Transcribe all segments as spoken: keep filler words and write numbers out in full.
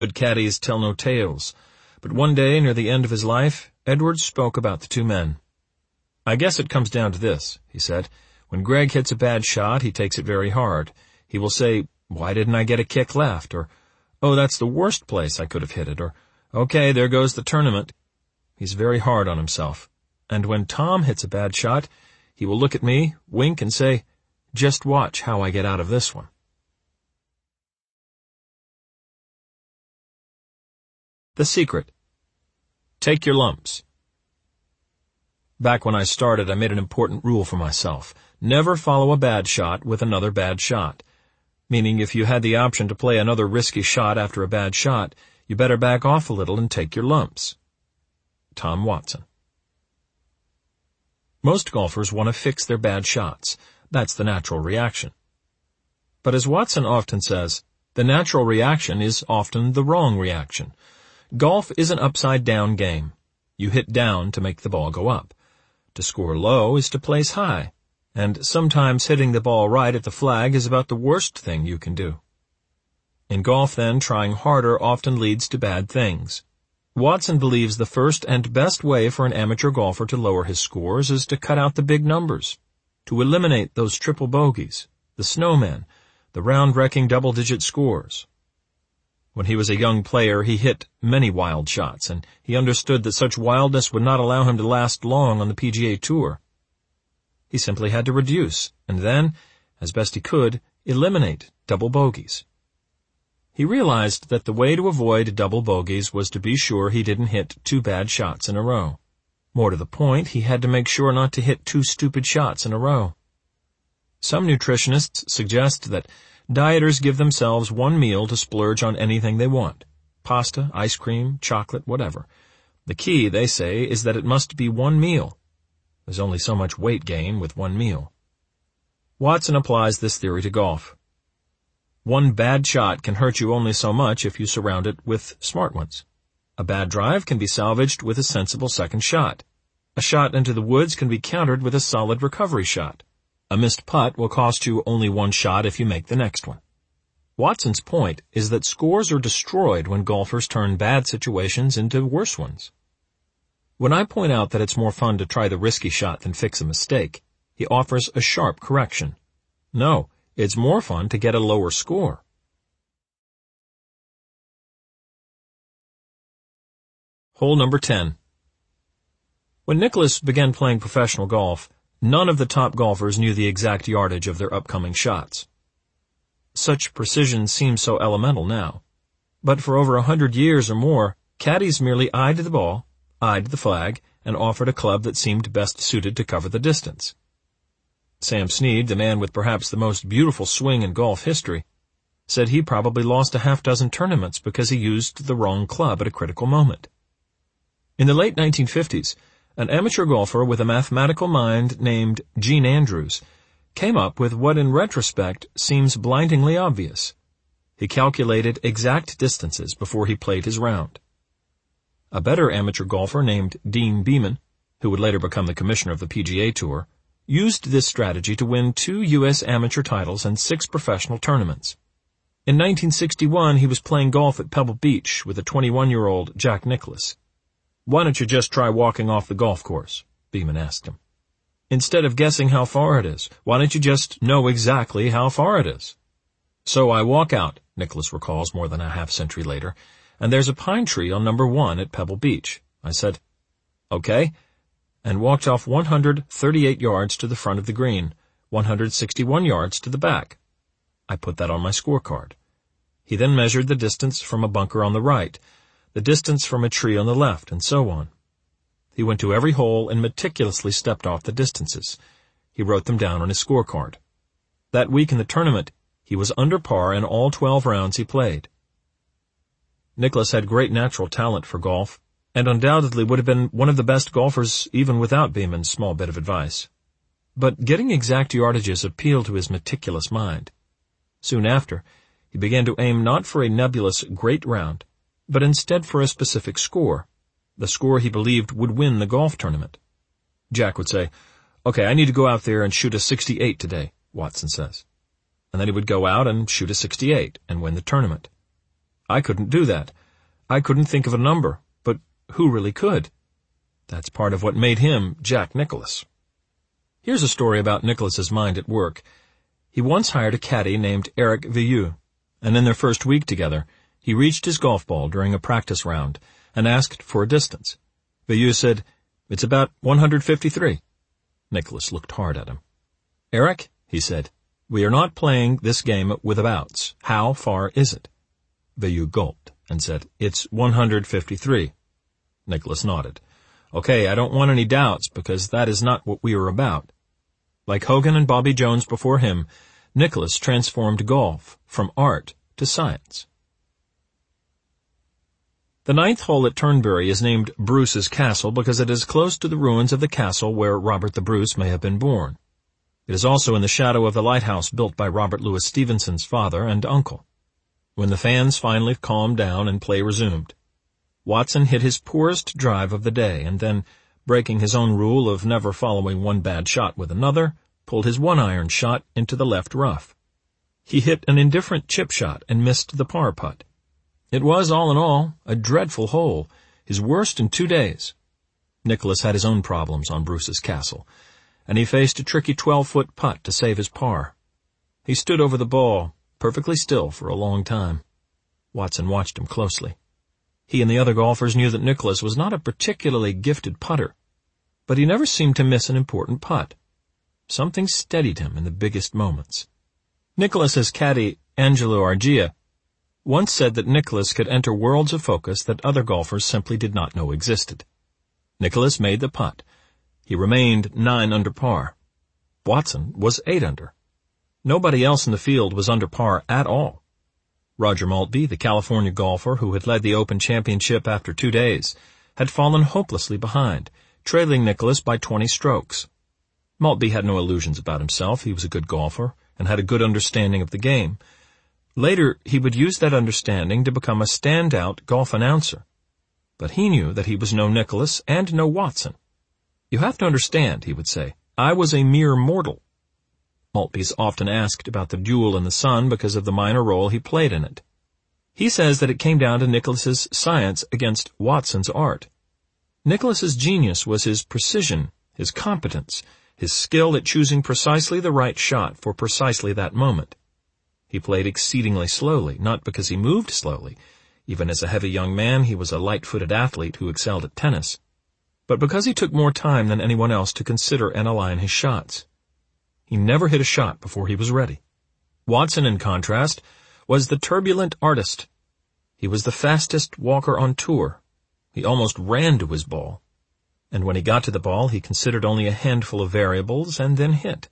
Good caddies tell no tales, but one day near the end of his life, Edwards spoke about the two men. "I guess it comes down to this," he said. "When Greg hits a bad shot, he takes it very hard. He will say, 'Why didn't I get a kick left?' Or, 'Oh, that's the worst place I could have hit it,' or, 'Okay, there goes the tournament.' He's very hard on himself. And when Tom hits a bad shot, he will look at me, wink, and say, 'Just watch how I get out of this one.'" The secret. Take your lumps. Back when I started, I made an important rule for myself. Never follow a bad shot with another bad shot. Meaning, if you had the option to play another risky shot after a bad shot, you better back off a little and take your lumps. Tom Watson. Most golfers want to fix their bad shots. That's the natural reaction. But as Watson often says, the natural reaction is often the wrong reaction. Golf is an upside-down game. You hit down to make the ball go up. To score low is to place high. And sometimes hitting the ball right at the flag is about the worst thing you can do. In golf, then, trying harder often leads to bad things. Watson believes the first and best way for an amateur golfer to lower his scores is to cut out the big numbers, to eliminate those triple bogeys, the snowmen, the round-wrecking double-digit scores. When he was a young player, he hit many wild shots, and he understood that such wildness would not allow him to last long on the P G A Tour. He simply had to reduce, and then, as best he could, eliminate double bogeys. He realized that the way to avoid double bogeys was to be sure he didn't hit two bad shots in a row. More to the point, he had to make sure not to hit two stupid shots in a row. Some nutritionists suggest that dieters give themselves one meal to splurge on anything they want. Pasta, ice cream, chocolate, whatever. The key, they say, is that it must be one meal. There's only so much weight gain with one meal. Watson applies this theory to golf. One bad shot can hurt you only so much if you surround it with smart ones. A bad drive can be salvaged with a sensible second shot. A shot into the woods can be countered with a solid recovery shot. A missed putt will cost you only one shot if you make the next one. Watson's point is that scores are destroyed when golfers turn bad situations into worse ones. When I point out that it's more fun to try the risky shot than fix a mistake, he offers a sharp correction. No, it's more fun to get a lower score. Hole number ten. When Nicklaus began playing professional golf, none of the top golfers knew the exact yardage of their upcoming shots. Such precision seems so elemental now. But for over a hundred years or more, caddies merely eyed the ball, eyed the flag, and offered a club that seemed best suited to cover the distance. Sam Snead, the man with perhaps the most beautiful swing in golf history, said he probably lost a half dozen tournaments because he used the wrong club at a critical moment. In the late nineteen fifties, an amateur golfer with a mathematical mind named Gene Andrews came up with what in retrospect seems blindingly obvious. He calculated exact distances before he played his round. A better amateur golfer named Dean Beman, who would later become the commissioner of the P G A Tour, used this strategy to win two U S amateur titles and six professional tournaments. In nineteen sixty-one, he was playing golf at Pebble Beach with a twenty-one-year-old Jack Nicklaus. "Why don't you just try walking off the golf course?" Beman asked him. "Instead of guessing how far it is, why don't you just know exactly how far it is?" "So I walk out," Nicklaus recalls more than a half-century later, "and there's a pine tree on number one at Pebble Beach." I said, "Okay," and walked off one hundred thirty-eight yards to the front of the green, one hundred sixty-one yards to the back. I put that on my scorecard. He then measured the distance from a bunker on the right, the distance from a tree on the left, and so on. He went to every hole and meticulously stepped off the distances. He wrote them down on his scorecard. That week in the tournament, he was under par in all twelve rounds he played. Nicklaus had great natural talent for golf, and undoubtedly would have been one of the best golfers even without Beman's small bit of advice. But getting exact yardages appealed to his meticulous mind. Soon after, he began to aim not for a nebulous great round, but instead for a specific score, the score he believed would win the golf tournament. Jack would say, "Okay, I need to go out there and shoot a sixty-eight today," Watson says. And then he would go out and shoot a sixty-eight and win the tournament. I couldn't do that. I couldn't think of a number, but who really could? That's part of what made him Jack Nicklaus. Here's a story about Nicklaus's mind at work. He once hired a caddy named Eric Vieux, and in their first week together, he reached his golf ball during a practice round and asked for a distance. Vieux said, "It's about one hundred fifty-three. Nicklaus looked hard at him. "Eric," he said, "we are not playing this game with abouts. How far is it?" Vieux gulped and said, "It's one hundred fifty-three. Nicklaus nodded. "Okay, I don't want any doubts, because that is not what we are about." Like Hogan and Bobby Jones before him, Nicklaus transformed golf from art to science. The ninth hole at Turnberry is named Bruce's Castle because it is close to the ruins of the castle where Robert the Bruce may have been born. It is also in the shadow of the lighthouse built by Robert Louis Stevenson's father and uncle. When the fans finally calmed down and play resumed, Watson hit his poorest drive of the day and then, breaking his own rule of never following one bad shot with another, pulled his one-iron shot into the left rough. He hit an indifferent chip shot and missed the par putt. It was, all in all, a dreadful hole, his worst in two days. Nicklaus had his own problems on Bruce's Castle, and he faced a tricky twelve-foot putt to save his par. He stood over the ball, perfectly still for a long time. Watson watched him closely. He and the other golfers knew that Nicklaus was not a particularly gifted putter, but he never seemed to miss an important putt. Something steadied him in the biggest moments. Nicklaus's caddy, Angelo Argia, once said that Nicklaus could enter worlds of focus that other golfers simply did not know existed. Nicklaus made the putt. He remained nine under par. Watson was eight under. Nobody else in the field was under par at all. Roger Maltby, the California golfer who had led the Open Championship after two days, had fallen hopelessly behind, trailing Nicklaus by twenty strokes. Maltby had no illusions about himself. He was a good golfer and had a good understanding of the game. Later, he would use that understanding to become a standout golf announcer. But he knew that he was no Nicklaus and no Watson. "You have to understand," he would say, "I was a mere mortal." Maltby's often asked about the duel in the sun because of the minor role he played in it. He says that it came down to Nicklaus's science against Watson's art. Nicklaus's genius was his precision, his competence, his skill at choosing precisely the right shot for precisely that moment. He played exceedingly slowly, not because he moved slowly. Even as a heavy young man, he was a light-footed athlete who excelled at tennis. But because he took more time than anyone else to consider and align his shots. He never hit a shot before he was ready. Watson, in contrast, was the turbulent artist. He was the fastest walker on tour. He almost ran to his ball. And when he got to the ball, he considered only a handful of variables and then hit.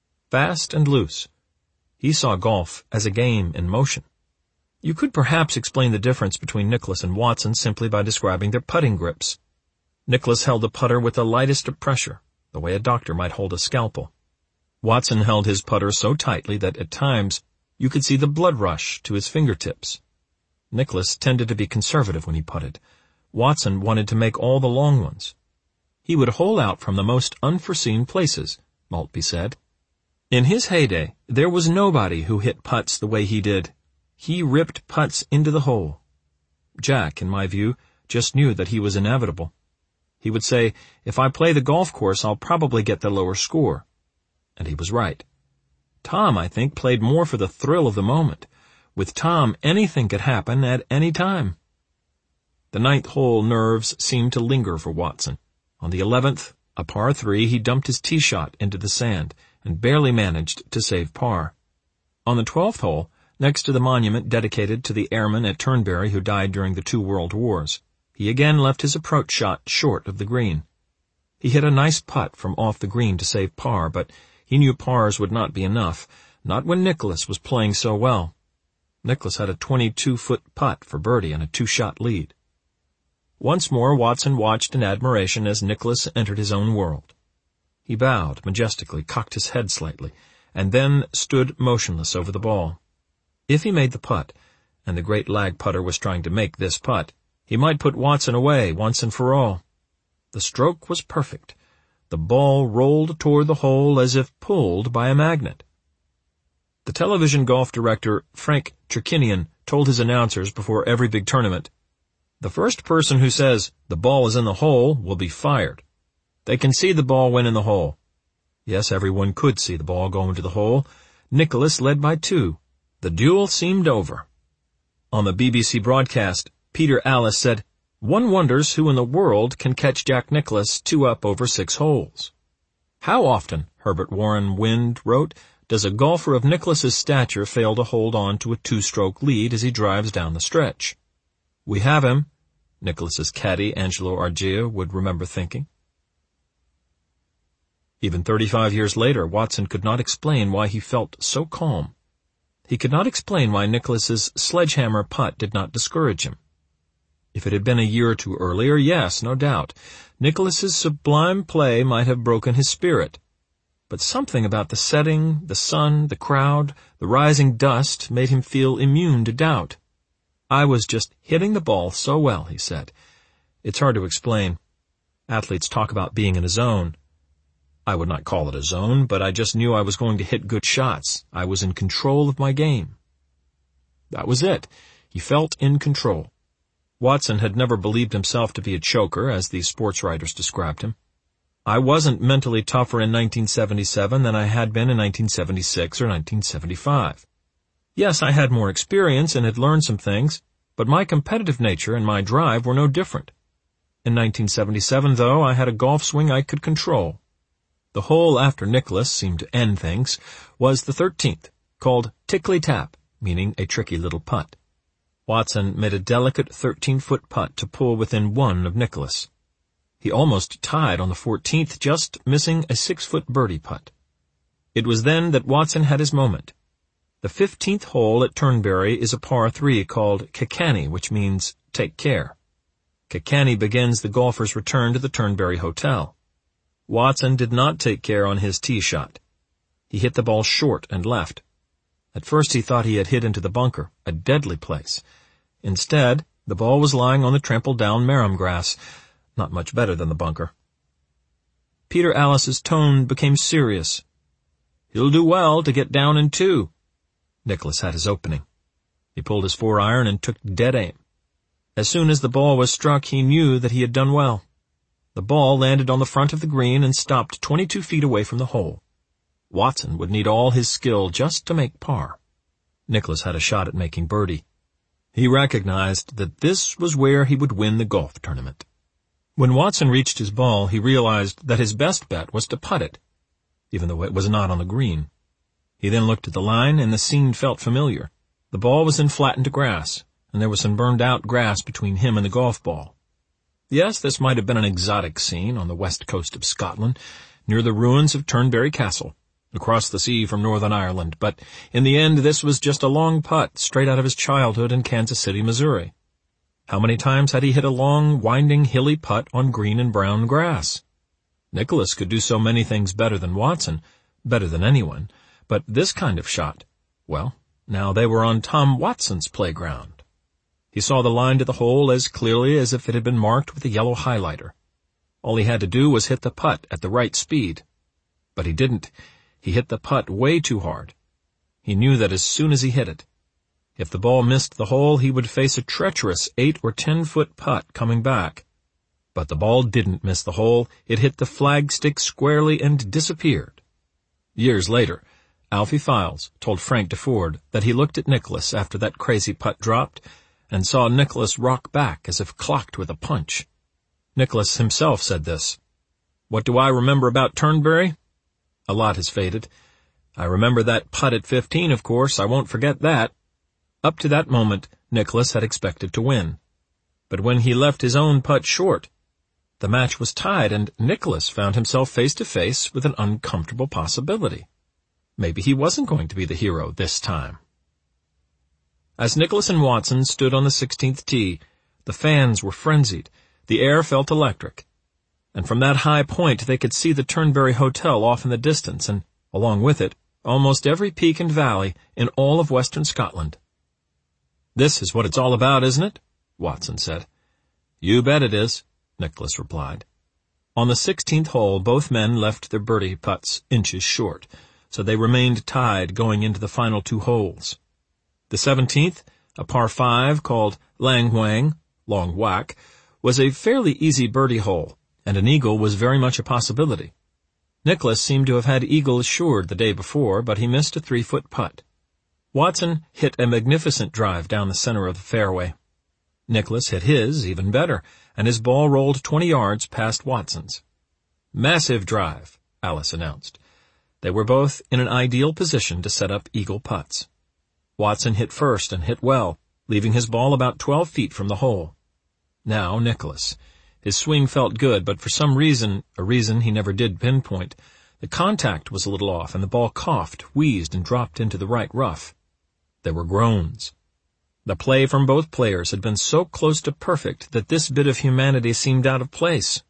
Fast and loose. He saw golf as a game in motion. You could perhaps explain the difference between Nicklaus and Watson simply by describing their putting grips. Nicklaus held the putter with the lightest of pressure, the way a doctor might hold a scalpel. Watson held his putter so tightly that at times you could see the blood rush to his fingertips. Nicklaus tended to be conservative when he putted. Watson wanted to make all the long ones. He would hole out from the most unforeseen places, Maltby said. In his heyday, there was nobody who hit putts the way he did. He ripped putts into the hole. Jack, in my view, just knew that he was inevitable. He would say, "If I play the golf course, I'll probably get the lower score." And he was right. Tom, I think, played more for the thrill of the moment. With Tom, anything could happen at any time. The ninth hole nerves seemed to linger for Watson. On the eleventh, a par three, he dumped his tee shot into the sand and barely managed to save par. On the twelfth hole, next to the monument dedicated to the airmen at Turnberry who died during the two world wars, he again left his approach shot short of the green. He hit a nice putt from off the green to save par, but he knew pars would not be enough, not when Nicklaus was playing so well. Nicklaus had a twenty-two-foot putt for birdie and a two-shot lead. Once more Watson watched in admiration as Nicklaus entered his own world. He bowed majestically, cocked his head slightly, and then stood motionless over the ball. If he made the putt, and the great lag putter was trying to make this putt, he might put Watson away once and for all. The stroke was perfect. The ball rolled toward the hole as if pulled by a magnet. The television golf director Frank Cherkinian told his announcers before every big tournament, "The first person who says the ball is in the hole will be fired. They can see the ball went in the hole." Yes, everyone could see the ball go into the hole. Nicklaus led by two. The duel seemed over. On the B B C broadcast, Peter Alliss said, "One wonders who in the world can catch Jack Nicklaus two up over six holes." How often, Herbert Warren Wind wrote, does a golfer of Nicklaus's stature fail to hold on to a two-stroke lead as he drives down the stretch? "We have him," Nicklaus's caddy Angelo Argia would remember thinking. Even thirty-five years later, Watson could not explain why he felt so calm. He could not explain why Nicklaus's sledgehammer putt did not discourage him. If it had been a year or two earlier, yes, no doubt, Nicklaus's sublime play might have broken his spirit. But something about the setting, the sun, the crowd, the rising dust made him feel immune to doubt. "I was just hitting the ball so well," he said. It's hard to explain. Athletes talk about being in a zone. I would not call it a zone, but I just knew I was going to hit good shots. I was in control of my game. That was it. He felt in control. Watson had never believed himself to be a choker, as the sports writers described him. "I wasn't mentally tougher in nineteen seventy-seven than I had been in nineteen seventy-six or nineteen seventy-five. Yes, I had more experience and had learned some things, but my competitive nature and my drive were no different. In nineteen seventy-seven, though, I had a golf swing I could control." The hole after Nicklaus seemed to end things was the thirteenth, called Tickly Tap, meaning a tricky little putt. Watson made a delicate thirteen-foot putt to pull within one of Nicklaus. He almost tied on the fourteenth, just missing a six-foot birdie putt. It was then that Watson had his moment. The fifteenth hole at Turnberry is a par three called Kekani, which means take care. Kekani begins the golfer's return to the Turnberry Hotel. Watson did not take care on his tee shot. He hit the ball short and left. At first he thought he had hit into the bunker, a deadly place. Instead, the ball was lying on the trampled-down marram grass, not much better than the bunker. Peter Alliss's tone became serious. "He'll do well to get down in two." Nicklaus had his opening. He pulled his four-iron and took dead aim. As soon as the ball was struck, he knew that he had done well. The ball landed on the front of the green and stopped twenty-two feet away from the hole. Watson would need all his skill just to make par. Nicklaus had a shot at making birdie. He recognized that this was where he would win the golf tournament. When Watson reached his ball, he realized that his best bet was to putt it, even though it was not on the green. He then looked at the line, and the scene felt familiar. The ball was in flattened grass, and there was some burned-out grass between him and the golf ball. Yes, this might have been an exotic scene on the west coast of Scotland, near the ruins of Turnberry Castle, across the sea from Northern Ireland, but in the end this was just a long putt straight out of his childhood in Kansas City, Missouri. How many times had he hit a long, winding, hilly putt on green and brown grass? Nicklaus could do so many things better than Watson, better than anyone, but this kind of shot, well, now they were on Tom Watson's playground. He saw the line to the hole as clearly as if it had been marked with a yellow highlighter. All he had to do was hit the putt at the right speed. But he didn't. He hit the putt way too hard. He knew that as soon as he hit it. If the ball missed the hole, he would face a treacherous eight or ten-foot putt coming back. But the ball didn't miss the hole. It hit the flagstick squarely and disappeared. Years later, Alfie Files told Frank DeFord that he looked at Nicklaus after that crazy putt dropped and saw Nicklaus rock back as if clocked with a punch. Nicklaus himself said this. "What do I remember about Turnberry? A lot has faded. I remember that putt at fifteen, of course. I won't forget that." Up to that moment, Nicklaus had expected to win. But when he left his own putt short, the match was tied, and Nicklaus found himself face to face with an uncomfortable possibility. Maybe he wasn't going to be the hero this time. As Nicklaus and Watson stood on the sixteenth tee, the fans were frenzied. The air felt electric. And from that high point they could see the Turnberry Hotel off in the distance, and, along with it, almost every peak and valley in all of western Scotland. "This is what it's all about, isn't it?" Watson said. "You bet it is," Nicklaus replied. On the sixteenth hole, both men left their birdie putts inches short, so they remained tied going into the final two holes. The seventeenth, a par five called Lang Huang, Long Whack, was a fairly easy birdie hole, and an eagle was very much a possibility. Nicklaus seemed to have had eagle assured the day before, but he missed a three-foot putt. Watson hit a magnificent drive down the center of the fairway. Nicklaus hit his even better, and his ball rolled twenty yards past Watson's. "Massive drive," Alice announced. They were both in an ideal position to set up eagle putts. Watson hit first and hit well, leaving his ball about twelve feet from the hole. Now Nicklaus. His swing felt good, but for some reason, a reason he never did pinpoint, the contact was a little off, and the ball coughed, wheezed, and dropped into the right rough. There were groans. The play from both players had been so close to perfect that this bit of humanity seemed out of place.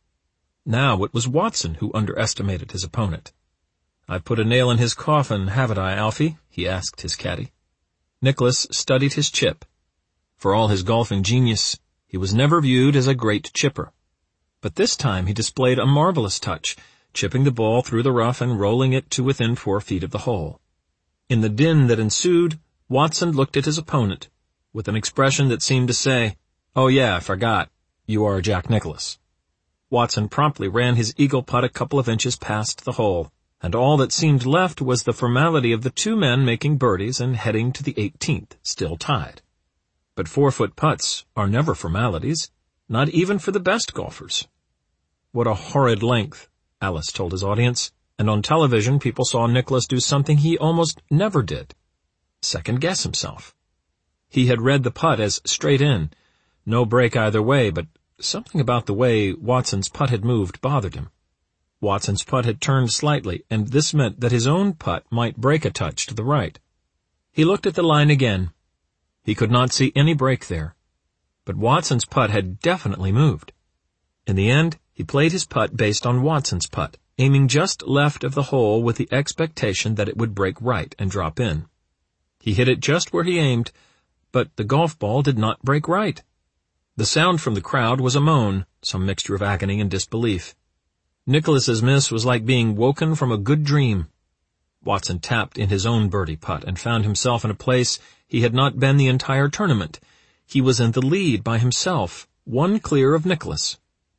Now it was Watson who underestimated his opponent. "I've put a nail in his coffin, haven't I, Alfie?" he asked his caddy. Nicklaus studied his chip. For all his golfing genius, he was never viewed as a great chipper. But this time he displayed a marvelous touch, chipping the ball through the rough and rolling it to within four feet of the hole. In the din that ensued, Watson looked at his opponent with an expression that seemed to say, "Oh yeah, I forgot. You are Jack Nicklaus." Watson promptly ran his eagle putt a couple of inches past the hole, and all that seemed left was the formality of the two men making birdies and heading to the eighteenth, still tied. But four-foot putts are never formalities, not even for the best golfers. "What a horrid length," Alice told his audience, and on television people saw Nicklaus do something he almost never did: second-guess himself. He had read the putt as straight in, no break either way, but something about the way Watson's putt had moved bothered him. Watson's putt had turned slightly, and this meant that his own putt might break a touch to the right. He looked at the line again. He could not see any break there, but Watson's putt had definitely moved. In the end, he played his putt based on Watson's putt, aiming just left of the hole with the expectation that it would break right and drop in. He hit it just where he aimed, but the golf ball did not break right. The sound from the crowd was a moan, some mixture of agony and disbelief. Nicklaus's miss was like being woken from a good dream. Watson tapped in his own birdie putt and found himself in a place he had not been the entire tournament. He was in the lead by himself, one clear of Nicklaus.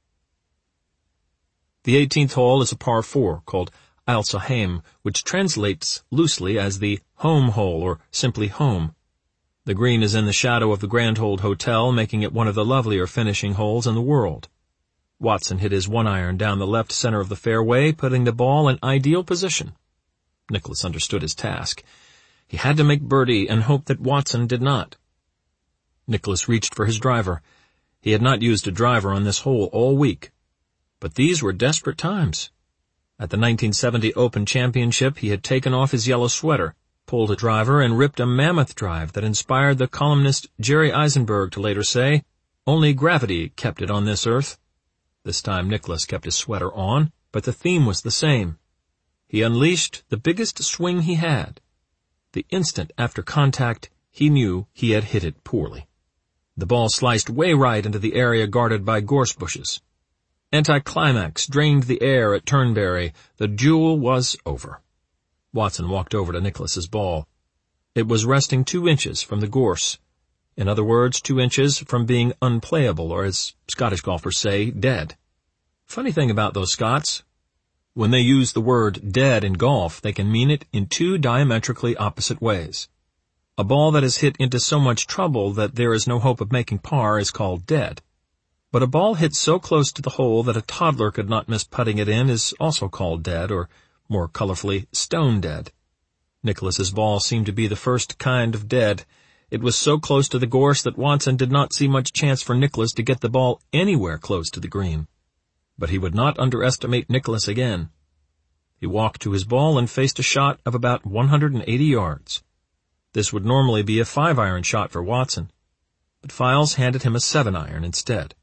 The eighteenth hole is a par four called Ailsa Heim, which translates loosely as the home hole or simply home. The green is in the shadow of the Grand Hold Hotel, making it one of the lovelier finishing holes in the world. Watson hit his one iron down the left center of the fairway, putting the ball in ideal position. Nicklaus understood his task. He had to make birdie and hope that Watson did not. Nicklaus reached for his driver. He had not used a driver on this hole all week. But these were desperate times. At the nineteen seventy Open Championship, he had taken off his yellow sweater, pulled a driver, and ripped a mammoth drive that inspired the columnist Jerry Eisenberg to later say, "Only gravity kept it on this earth." This time Nicklaus kept his sweater on, but the theme was the same. He unleashed the biggest swing he had. The instant after contact, he knew he had hit it poorly. The ball sliced way right into the area guarded by gorse bushes. Anticlimax drained the air at Turnberry. The duel was over. Watson walked over to Nicklaus's ball. It was resting two inches from the gorse. In other words, two inches from being unplayable, or as Scottish golfers say, dead. Funny thing about those Scots, when they use the word dead in golf, they can mean it in two diametrically opposite ways. A ball that is hit into so much trouble that there is no hope of making par is called dead. But a ball hit so close to the hole that a toddler could not miss putting it in is also called dead, or more colorfully, stone dead. Nicklaus's ball seemed to be the first kind of dead. It was so close to the gorse that Watson did not see much chance for Nicklaus to get the ball anywhere close to the green. But he would not underestimate Nicklaus again. He walked to his ball and faced a shot of about one hundred eighty yards. This would normally be a five-iron shot for Watson, but Files handed him a seven-iron instead.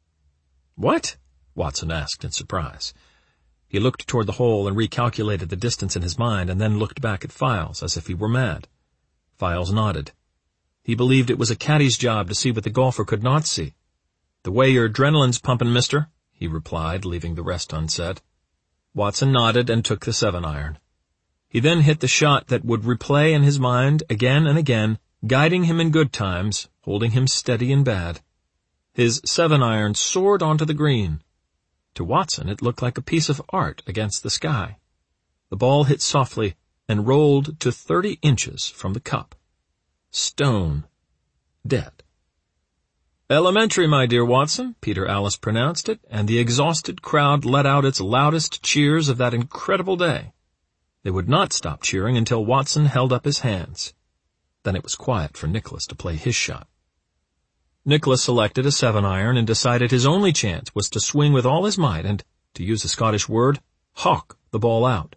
"What?" Watson asked in surprise. He looked toward the hole and recalculated the distance in his mind, and then looked back at Files as if he were mad. Files nodded. He believed it was a caddy's job to see what the golfer could not see. "The way your adrenaline's pumping, mister," he replied, leaving the rest unsaid. Watson nodded and took the seven-iron. He then hit the shot that would replay in his mind again and again, guiding him in good times, holding him steady in bad. His seven-iron soared onto the green. To Watson it looked like a piece of art against the sky. The ball hit softly and rolled to thirty inches from the cup. Stone. Dead. "Elementary, my dear Watson," Peter Alliss pronounced it, and the exhausted crowd let out its loudest cheers of that incredible day. They would not stop cheering until Watson held up his hands. Then it was quiet for Nicholas to play his shot. Nicholas selected a seven-iron and decided his only chance was to swing with all his might and, to use a Scottish word, hawk the ball out.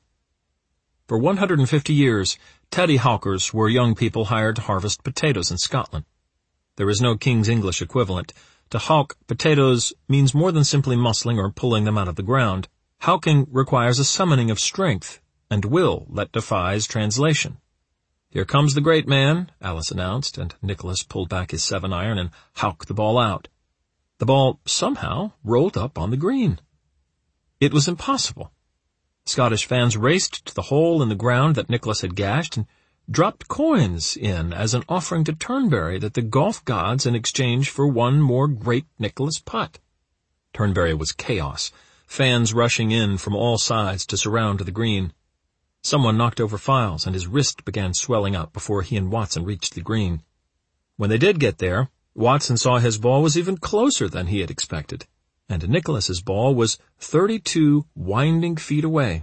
For one hundred fifty years, teddy hawkers were young people hired to harvest potatoes in Scotland. There is no King's English equivalent. To hawk potatoes means more than simply muscling or pulling them out of the ground. Hawking requires a summoning of strength and will that defies translation. "Here comes the great man," Alliss announced, and Nicholas pulled back his seven-iron and hawked the ball out. The ball somehow rolled up on the green. It was impossible. Scottish fans raced to the hole in the ground that Nicholas had gashed and dropped coins in as an offering to Turnberry that the golf gods in exchange for one more great Nicholas putt. Turnberry was chaos, fans rushing in from all sides to surround the green. Someone knocked over files, and his wrist began swelling up before he and Watson reached the green. When they did get there, Watson saw his ball was even closer than he had expected, and Nicholas's ball was thirty-two winding feet away.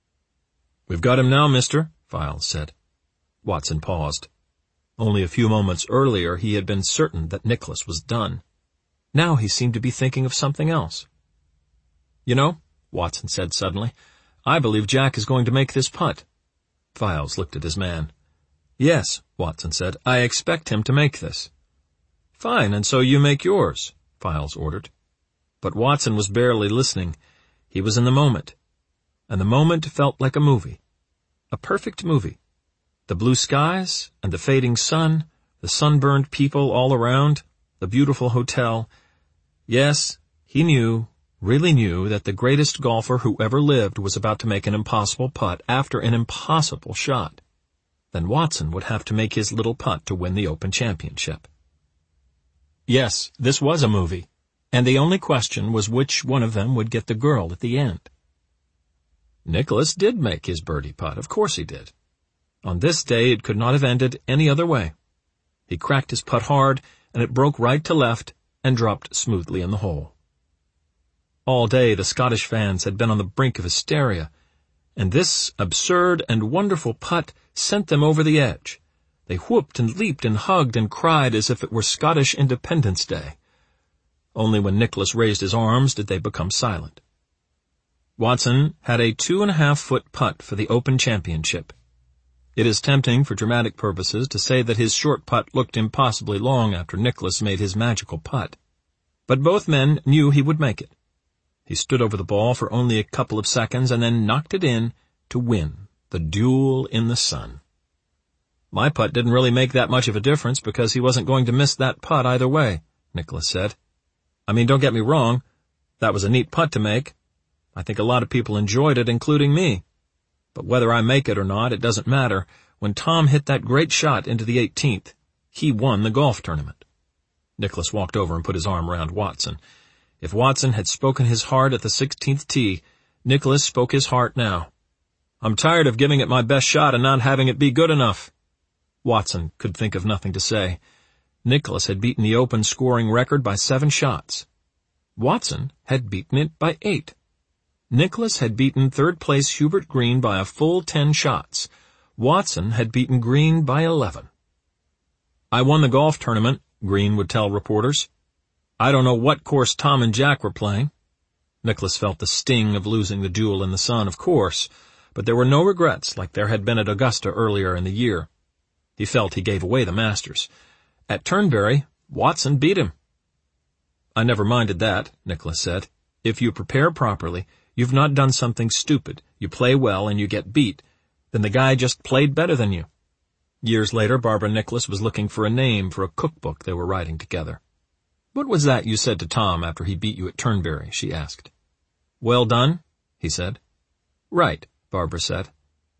"We've got him now, mister," Files said. Watson paused. Only a few moments earlier he had been certain that Nicholas was done. Now he seemed to be thinking of something else. "You know," Watson said suddenly, "I believe Jack is going to make this putt." Files looked at his man. "Yes," Watson said, "I expect him to make this." "Fine, and so you make yours," Files ordered. But Watson was barely listening. He was in the moment. And the moment felt like a movie. A perfect movie. The blue skies and the fading sun, the sunburned people all around, the beautiful hotel. Yes, he knew, really knew, that the greatest golfer who ever lived was about to make an impossible putt after an impossible shot. Then Watson would have to make his little putt to win the Open Championship. Yes, this was a movie, and the only question was which one of them would get the girl at the end. Nicholas did make his birdie putt, of course he did. On this day it could not have ended any other way. He cracked his putt hard, and it broke right to left and dropped smoothly in the hole. All day the Scottish fans had been on the brink of hysteria, and this absurd and wonderful putt sent them over the edge. They whooped and leaped and hugged and cried as if it were Scottish Independence Day. Only when Nicholas raised his arms did they become silent. Watson had a two-and-a-half-foot putt for the Open Championship. It is tempting for dramatic purposes to say that his short putt looked impossibly long after Nicholas made his magical putt. But both men knew he would make it. He stood over the ball for only a couple of seconds and then knocked it in to win the duel in the sun. "My putt didn't really make that much of a difference because he wasn't going to miss that putt either way," Nicholas said. "I mean, don't get me wrong. That was a neat putt to make. I think a lot of people enjoyed it, including me. But whether I make it or not, it doesn't matter. When Tom hit that great shot into the eighteenth, he won the golf tournament." Nicholas walked over and put his arm around Watson. If Watson had spoken his heart at the sixteenth tee, Nicholas spoke his heart now. "I'm tired of giving it my best shot and not having it be good enough." Watson could think of nothing to say. Nicholas had beaten the Open scoring record by seven shots. Watson had beaten it by eight. Nicholas had beaten third-place Hubert Green by a full ten shots. Watson had beaten Green by eleven. "I won the golf tournament," Green would tell reporters. "I don't know what course Tom and Jack were playing." Nicholas felt the sting of losing the duel in the sun, of course, but there were no regrets like there had been at Augusta earlier in the year. He felt he gave away the Masters. At Turnberry, Watson beat him. "I never minded that," Nicholas said. "If you prepare properly, you've not done something stupid, you play well and you get beat, then the guy just played better than you." Years later, Barbara Nicholas was looking for a name for a cookbook they were writing together. "What was that you said to Tom after he beat you at Turnberry?" she asked. "Well done," he said. "Right," Barbara said.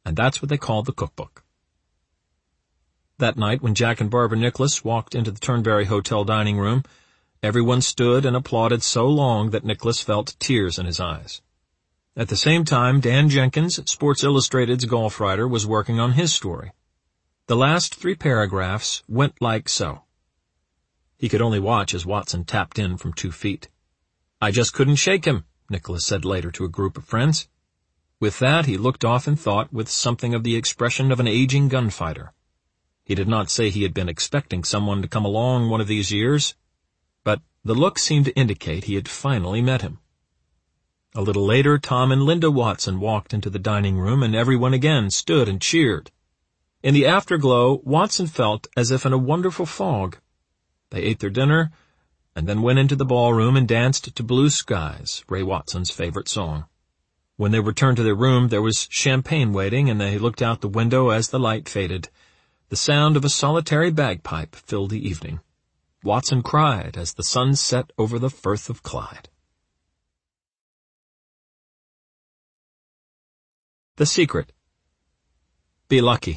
and that's what they called the cookbook. That night, when Jack and Barbara Nicholas walked into the Turnberry Hotel dining room, everyone stood and applauded so long that Nicholas felt tears in his eyes. At the same time, Dan Jenkins, Sports Illustrated's golf writer, was working on his story. The last three paragraphs went like so. He could only watch as Watson tapped in from two feet. "I just couldn't shake him," Nicholas said later to a group of friends. With that, he looked off in thought with something of the expression of an aging gunfighter. He did not say he had been expecting someone to come along one of these years, but the look seemed to indicate he had finally met him. A little later, Tom and Linda Watson walked into the dining room, and everyone again stood and cheered. In the afterglow, Watson felt as if in a wonderful fog. They ate their dinner, and then went into the ballroom and danced to Blue Skies, Ray Watson's favorite song. When they returned to their room, there was champagne waiting, and they looked out the window as the light faded. The sound of a solitary bagpipe filled the evening. Watson cried as the sun set over the Firth of Clyde. The secret. Be lucky.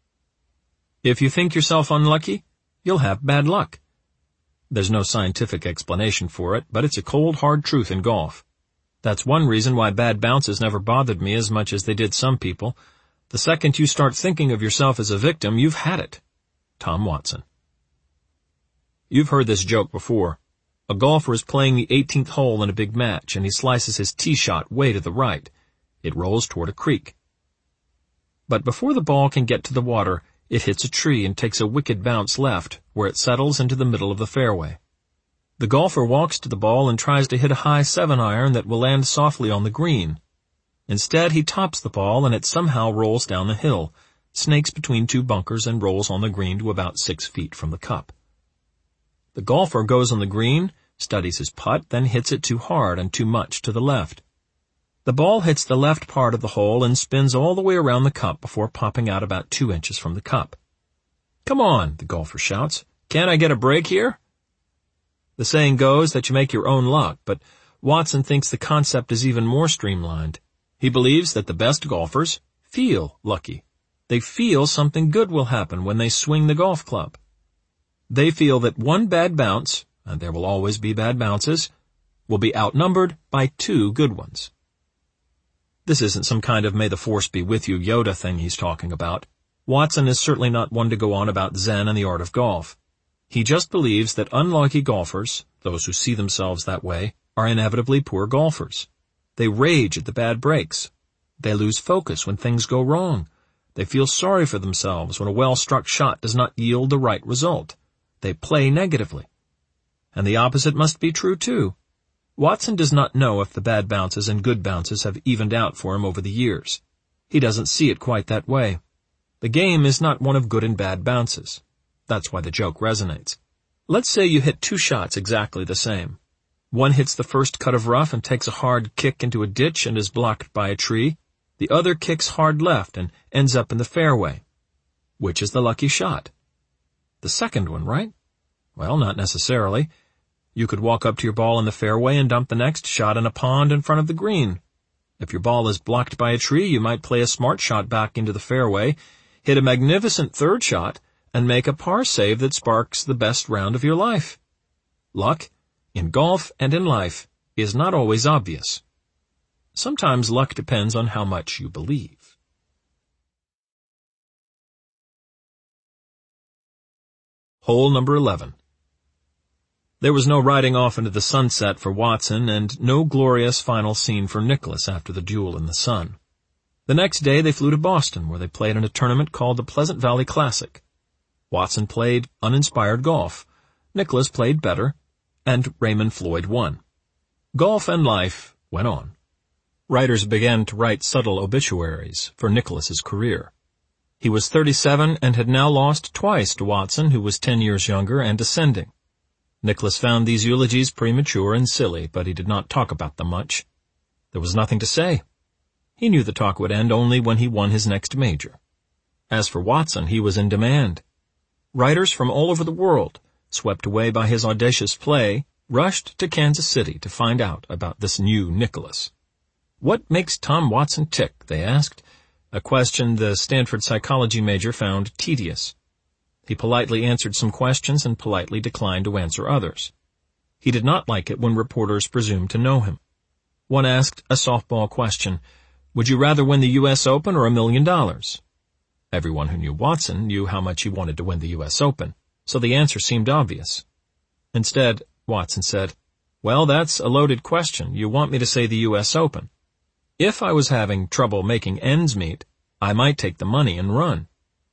If you think yourself unlucky, you'll have bad luck. There's no scientific explanation for it, but it's a cold, hard truth in golf. That's one reason why bad bounces never bothered me as much as they did some people. The second you start thinking of yourself as a victim, you've had it. Tom Watson. You've heard this joke before. A golfer is playing the eighteenth hole in a big match, and he slices his tee shot way to the right. It rolls toward a creek. But before the ball can get to the water, it hits a tree and takes a wicked bounce left, where it settles into the middle of the fairway. The golfer walks to the ball and tries to hit a high seven-iron that will land softly on the green. Instead, he tops the ball, and it somehow rolls down the hill, snakes between two bunkers, and rolls on the green to about six feet from the cup. The golfer goes on the green, studies his putt, then hits it too hard and too much to the left. The ball hits the left part of the hole and spins all the way around the cup before popping out about two inches from the cup. "Come on," the golfer shouts. "Can't I get a break here?" The saying goes that you make your own luck, but Watson thinks the concept is even more streamlined. He believes that the best golfers feel lucky. They feel something good will happen when they swing the golf club. They feel that one bad bounce, and there will always be bad bounces, will be outnumbered by two good ones. This isn't some kind of may the force be with you Yoda thing he's talking about. Watson is certainly not one to go on about Zen and the art of golf. He just believes that unlucky golfers, those who see themselves that way, are inevitably poor golfers. They rage at the bad breaks. They lose focus when things go wrong. They feel sorry for themselves when a well-struck shot does not yield the right result. They play negatively. And the opposite must be true, too. Watson does not know if the bad bounces and good bounces have evened out for him over the years. He doesn't see it quite that way. The game is not one of good and bad bounces. That's why the joke resonates. Let's say you hit two shots exactly the same. One hits the first cut of rough and takes a hard kick into a ditch and is blocked by a tree. The other kicks hard left and ends up in the fairway. Which is the lucky shot? The second one, right? Well, not necessarily. You could walk up to your ball in the fairway and dump the next shot in a pond in front of the green. If your ball is blocked by a tree, you might play a smart shot back into the fairway, hit a magnificent third shot, and make a par save that sparks the best round of your life. Luck, in golf and in life, is not always obvious. Sometimes luck depends on how much you believe. Hole number eleven. There was no riding off into the sunset for Watson, and no glorious final scene for Nicholas after the duel in the sun. The next day they flew to Boston, where they played in a tournament called the Pleasant Valley Classic. Watson played uninspired golf. Nicholas played better, and Raymond Floyd won. Golf and life went on. Writers began to write subtle obituaries for Nicholas's career. He was thirty-seven and had now lost twice to Watson, who was ten years younger and ascending. Nicholas found these eulogies premature and silly, but he did not talk about them much. There was nothing to say. He knew the talk would end only when he won his next major. As for Watson, he was in demand. Writers from all over the world, swept away by his audacious play, rushed to Kansas City to find out about this new Nicholas. What makes Tom Watson tick, they asked. a question the Stanford psychology major found tedious. He politely answered some questions and politely declined to answer others. He did not like it when reporters presumed to know him. One asked a softball question, "Would you rather win the U S Open or a million dollars?" Everyone who knew Watson knew how much he wanted to win the U S Open, so the answer seemed obvious. Instead, Watson said, "Well, that's a loaded question. You want me to say the U S Open. If I was having trouble making ends meet, I might take the money and run."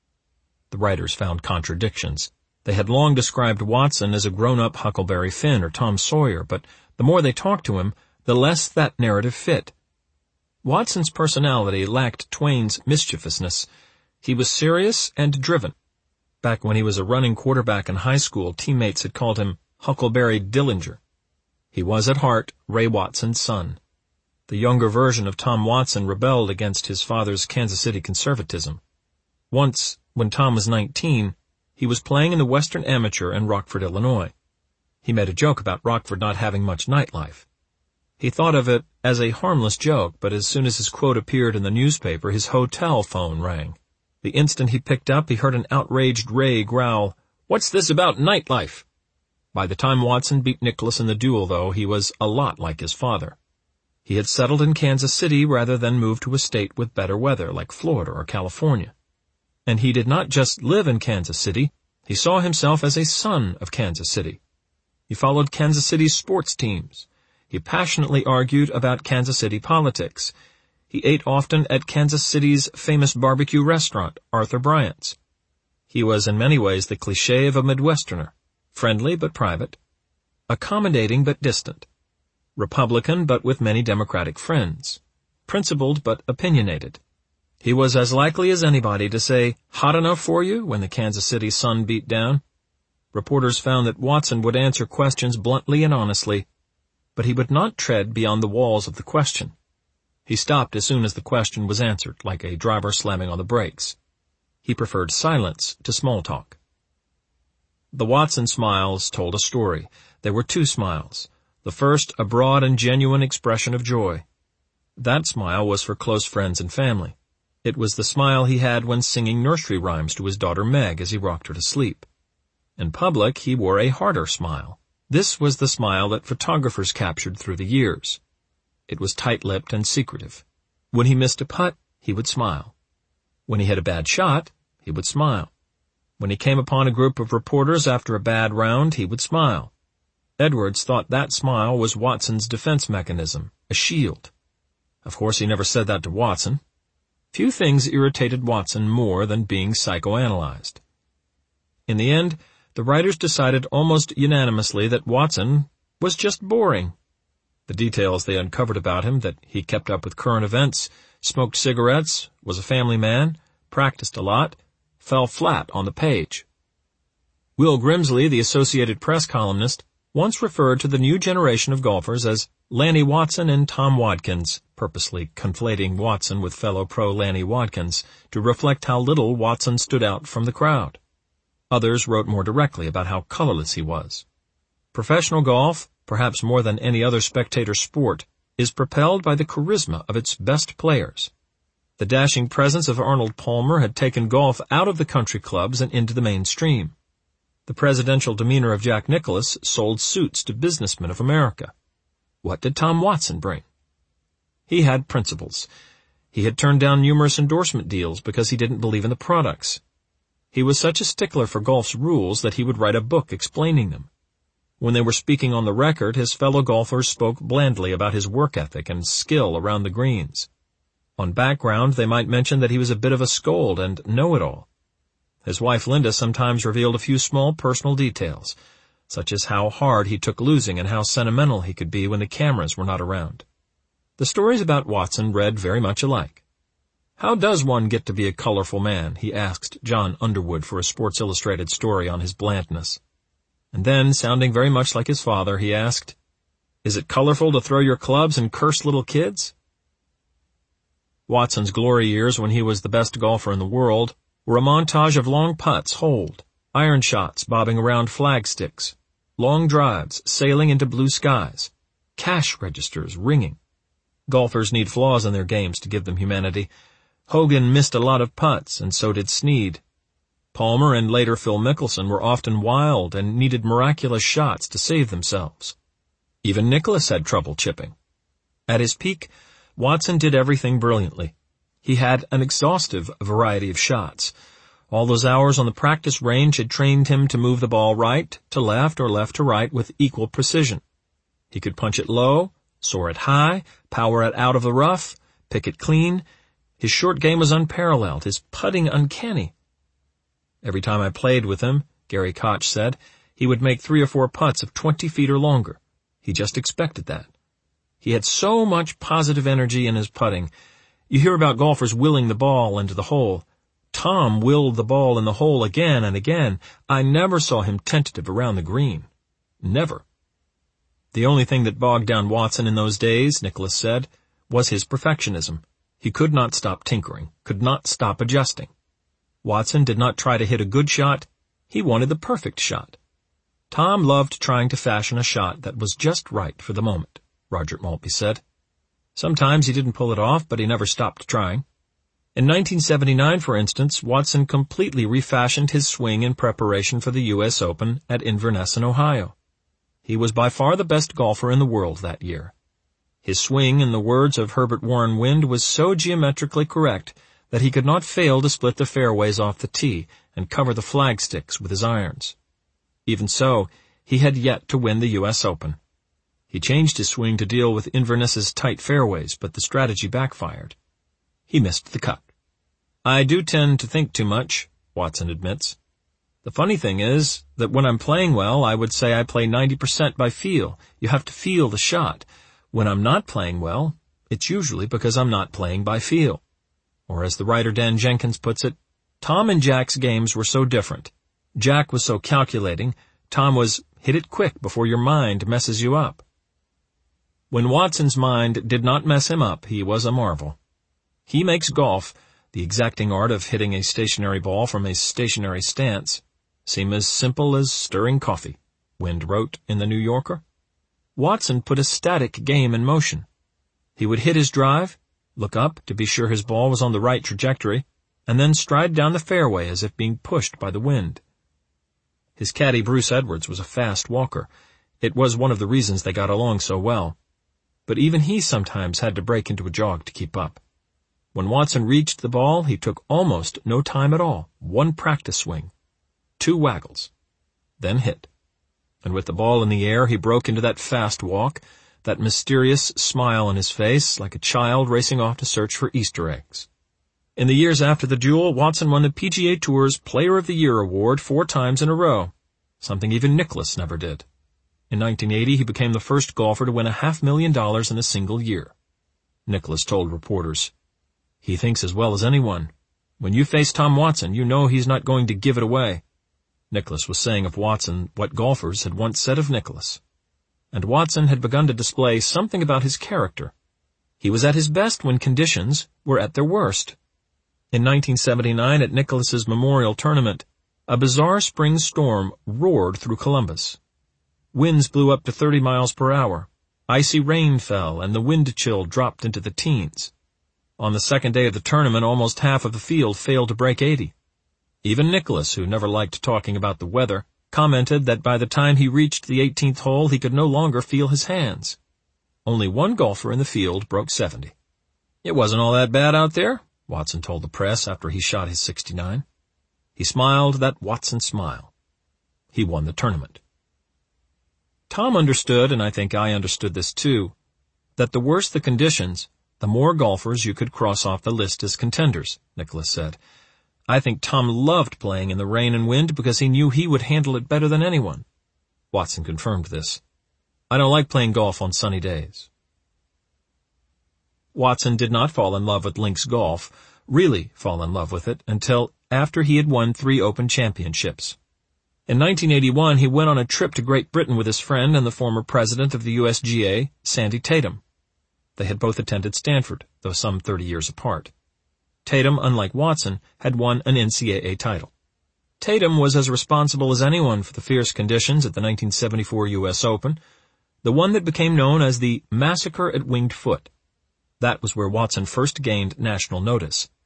The writers found contradictions. They had long described Watson as a grown-up Huckleberry Finn or Tom Sawyer, but the more they talked to him, the less that narrative fit. Watson's personality lacked Twain's mischievousness. He was serious and driven. Back when he was a running quarterback in high school, teammates had called him Huckleberry Dillinger. He was at heart Ray Watson's son. The younger version of Tom Watson rebelled against his father's Kansas City conservatism. Once, when Tom was nineteen, he was playing in the Western Amateur in Rockford, Illinois. He made a joke about Rockford not having much nightlife. He thought of it as a harmless joke, but as soon as his quote appeared in the newspaper, his hotel phone rang. The instant he picked up, he heard an outraged Ray growl, "What's this about nightlife?" By the time Watson beat Nicholas in the duel, though, he was a lot like his father. He had settled in Kansas City rather than move to a state with better weather, like Florida or California. And he did not just live in Kansas City, he saw himself as a son of Kansas City. He followed Kansas City's sports teams. He passionately argued about Kansas City politics. He ate often at Kansas City's famous barbecue restaurant, Arthur Bryant's. He was in many ways the cliché of a Midwesterner, friendly but private, accommodating but distant, Republican but with many Democratic friends, principled but opinionated. He was as likely as anybody to say, "Hot enough for you?" when the Kansas City sun beat down. Reporters found that Watson would answer questions bluntly and honestly, but he would not tread beyond the walls of the question. He stopped as soon as the question was answered, like a driver slamming on the brakes. He preferred silence to small talk. The Watson smiles told a story. There were two smiles. The first, a broad and genuine expression of joy. That smile was for close friends and family. It was the smile he had when singing nursery rhymes to his daughter Meg as he rocked her to sleep. In public, he wore a harder smile. This was the smile that photographers captured through the years. It was tight-lipped and secretive. When he missed a putt, he would smile. When he hit a bad shot, he would smile. When he came upon a group of reporters after a bad round, he would smile. Edwards thought that smile was Watson's defense mechanism, a shield. Of course, he never said that to Watson. Few things irritated Watson more than being psychoanalyzed. In the end, the writers decided almost unanimously that Watson was just boring. The details they uncovered about him, that he kept up with current events, smoked cigarettes, was a family man, practiced a lot, fell flat on the page. Will Grimsley, the Associated Press columnist, once referred to the new generation of golfers as Lanny Watson and Tom Wadkins, purposely conflating Watson with fellow pro Lanny Wadkins to reflect how little Watson stood out from the crowd. Others wrote more directly about how colorless he was. Professional golf, perhaps more than any other spectator sport, is propelled by the charisma of its best players. The dashing presence of Arnold Palmer had taken golf out of the country clubs and into the mainstream. The presidential demeanor of Jack Nicklaus sold suits to businessmen of America. What did Tom Watson bring? He had principles. He had turned down numerous endorsement deals because he didn't believe in the products. He was such a stickler for golf's rules that he would write a book explaining them. When they were speaking on the record, his fellow golfers spoke blandly about his work ethic and skill around the greens. On background, they might mention that he was a bit of a scold and know-it-all. His wife Linda sometimes revealed a few small personal details, such as how hard he took losing and how sentimental he could be when the cameras were not around. The stories about Watson read very much alike. "How does one get to be a colorful man?" he asked John Underwood for a Sports Illustrated story on his blandness. And then, sounding very much like his father, he asked, "Is it colorful to throw your clubs and curse little kids?" Watson's glory years, when he was the best golfer in the world, were a montage of long putts holed, iron shots bobbing around flag sticks, long drives sailing into blue skies, cash registers ringing. Golfers need flaws in their games to give them humanity. Hogan missed a lot of putts, and so did Snead. Palmer and later Phil Mickelson were often wild and needed miraculous shots to save themselves. Even Nicklaus had trouble chipping. At his peak, Watson did everything brilliantly. He had an exhaustive variety of shots. All those hours on the practice range had trained him to move the ball right to left or left to right with equal precision. He could punch it low, soar it high, power it out of the rough, pick it clean. His short game was unparalleled, his putting uncanny. Every time I played with him, Gary Koch said, he would make three or four putts of twenty feet or longer. He just expected that. He had so much positive energy in his putting. You hear about golfers willing the ball into the hole. Tom willed the ball in the hole again and again. I never saw him tentative around the green. Never. The only thing that bogged down Watson in those days, Nicklaus said, was his perfectionism. He could not stop tinkering, could not stop adjusting. Watson did not try to hit a good shot. He wanted the perfect shot. Tom loved trying to fashion a shot that was just right for the moment, Roger Maltby said. Sometimes he didn't pull it off, but he never stopped trying. In nineteen seventy-nine, for instance, Watson completely refashioned his swing in preparation for the U S Open at Inverness in Ohio. He was by far the best golfer in the world that year. His swing, in the words of Herbert Warren Wind, was so geometrically correct that he could not fail to split the fairways off the tee and cover the flagsticks with his irons. Even so, he had yet to win the U S Open. He changed his swing to deal with Inverness's tight fairways, but the strategy backfired. He missed the cut. I do tend to think too much, Watson admits. The funny thing is that when I'm playing well, I would say I play ninety percent by feel. You have to feel the shot. When I'm not playing well, it's usually because I'm not playing by feel. Or as the writer Dan Jenkins puts it, Tom and Jack's games were so different. Jack was so calculating. Tom was hit it quick before your mind messes you up. When Watson's mind did not mess him up, he was a marvel. He makes golf, the exacting art of hitting a stationary ball from a stationary stance, seem as simple as stirring coffee, Wind wrote in the New Yorker. Watson put a static game in motion. He would hit his drive, look up to be sure his ball was on the right trajectory, and then stride down the fairway as if being pushed by the wind. His caddy Bruce Edwards was a fast walker. It was one of the reasons they got along so well. But even he sometimes had to break into a jog to keep up. When Watson reached the ball, he took almost no time at all. One practice swing. Two waggles. Then hit. And with the ball in the air, he broke into that fast walk, that mysterious smile on his face, like a child racing off to search for Easter eggs. In the years after the duel, Watson won the P G A Tour's Player of the Year award four times in a row, something even Nicklaus never did. In nineteen eighty, he became the first golfer to win a half million dollars in a single year. Nicklaus told reporters, "He thinks as well as anyone. When you face Tom Watson, you know he's not going to give it away." Nicklaus was saying of Watson what golfers had once said of Nicklaus. And Watson had begun to display something about his character. He was at his best when conditions were at their worst. In nineteen seventy-nine, at Nicklaus's memorial tournament, a bizarre spring storm roared through Columbus. Winds blew up to thirty miles per hour. Icy rain fell, and the wind chill dropped into the teens. On the second day of the tournament, almost half of the field failed to break eighty. Even Nicklaus, who never liked talking about the weather, commented that by the time he reached the eighteenth hole, he could no longer feel his hands. Only one golfer in the field broke seventy. "It wasn't all that bad out there," Watson told the press after he shot his sixty-nine. He smiled that Watson smile. He won the tournament. Tom understood, and I think I understood this too, that the worse the conditions, the more golfers you could cross off the list as contenders, Nicklaus said. I think Tom loved playing in the rain and wind because he knew he would handle it better than anyone. Watson confirmed this. "I don't like playing golf on sunny days." Watson did not fall in love with links golf, really fall in love with it, until after he had won three Open championships. In nineteen eighty-one, he went on a trip to Great Britain with his friend and the former president of the U S G A, Sandy Tatum. They had both attended Stanford, though some thirty years apart. Tatum, unlike Watson, had won an N C double A title. Tatum was as responsible as anyone for the fierce conditions at the nineteen seventy-four U S Open, the one that became known as the Massacre at Winged Foot. That was where Watson first gained national notice.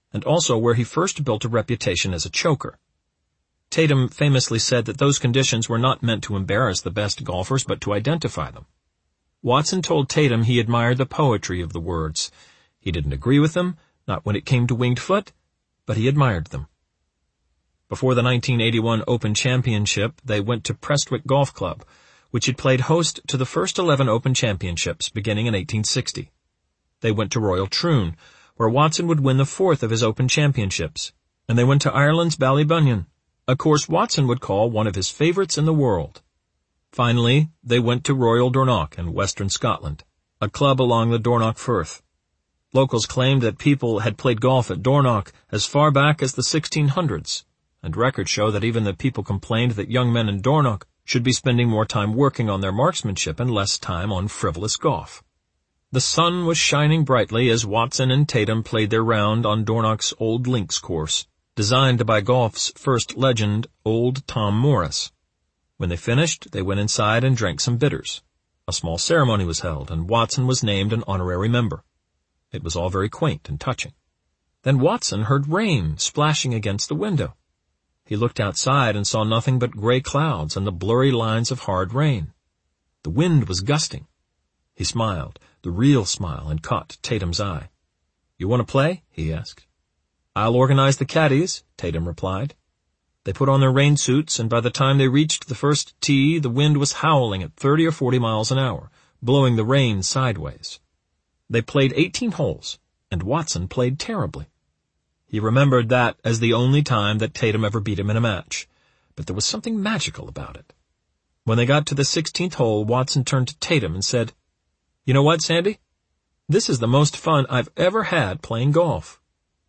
and also where he first built a reputation as a choker. Tatum famously said that those conditions were not meant to embarrass the best golfers, but to identify them. Watson told Tatum he admired the poetry of the words. He didn't agree with them, not when it came to winged foot, but he admired them. Before the nineteen eighty-one Open Championship, they went to Prestwick Golf Club, which had played host to the first eleven Open Championships beginning in eighteen sixty. They went to Royal Troon, where Watson would win the fourth of his Open Championships, and they went to Ireland's Ballybunion, a course Watson would call one of his favorites in the world. Finally, they went to Royal Dornoch in western Scotland, a club along the Dornoch Firth. Locals claimed that people had played golf at Dornoch as far back as the sixteen hundreds, and records show that even the people complained that young men in Dornoch should be spending more time working on their marksmanship and less time on frivolous golf. The sun was shining brightly as Watson and Tatum played their round on Dornoch's Old Links course, designed by golf's first legend, Old Tom Morris. When they finished, they went inside and drank some bitters. A small ceremony was held, and Watson was named an honorary member. It was all very quaint and touching. Then Watson heard rain splashing against the window. He looked outside and saw nothing but gray clouds and the blurry lines of hard rain. The wind was gusting. He smiled, the real smile, and caught Tatum's eye. "You want to play?" he asked. "I'll organize the caddies," Tatum replied. They put on their rain suits, and by the time they reached the first tee, the wind was howling at thirty or forty miles an hour, blowing the rain sideways. They played eighteen holes, and Watson played terribly. He remembered that as the only time that Tatum ever beat him in a match, but there was something magical about it. When they got to the sixteenth hole, Watson turned to Tatum and said, "You know what, Sandy? This is the most fun I've ever had playing golf."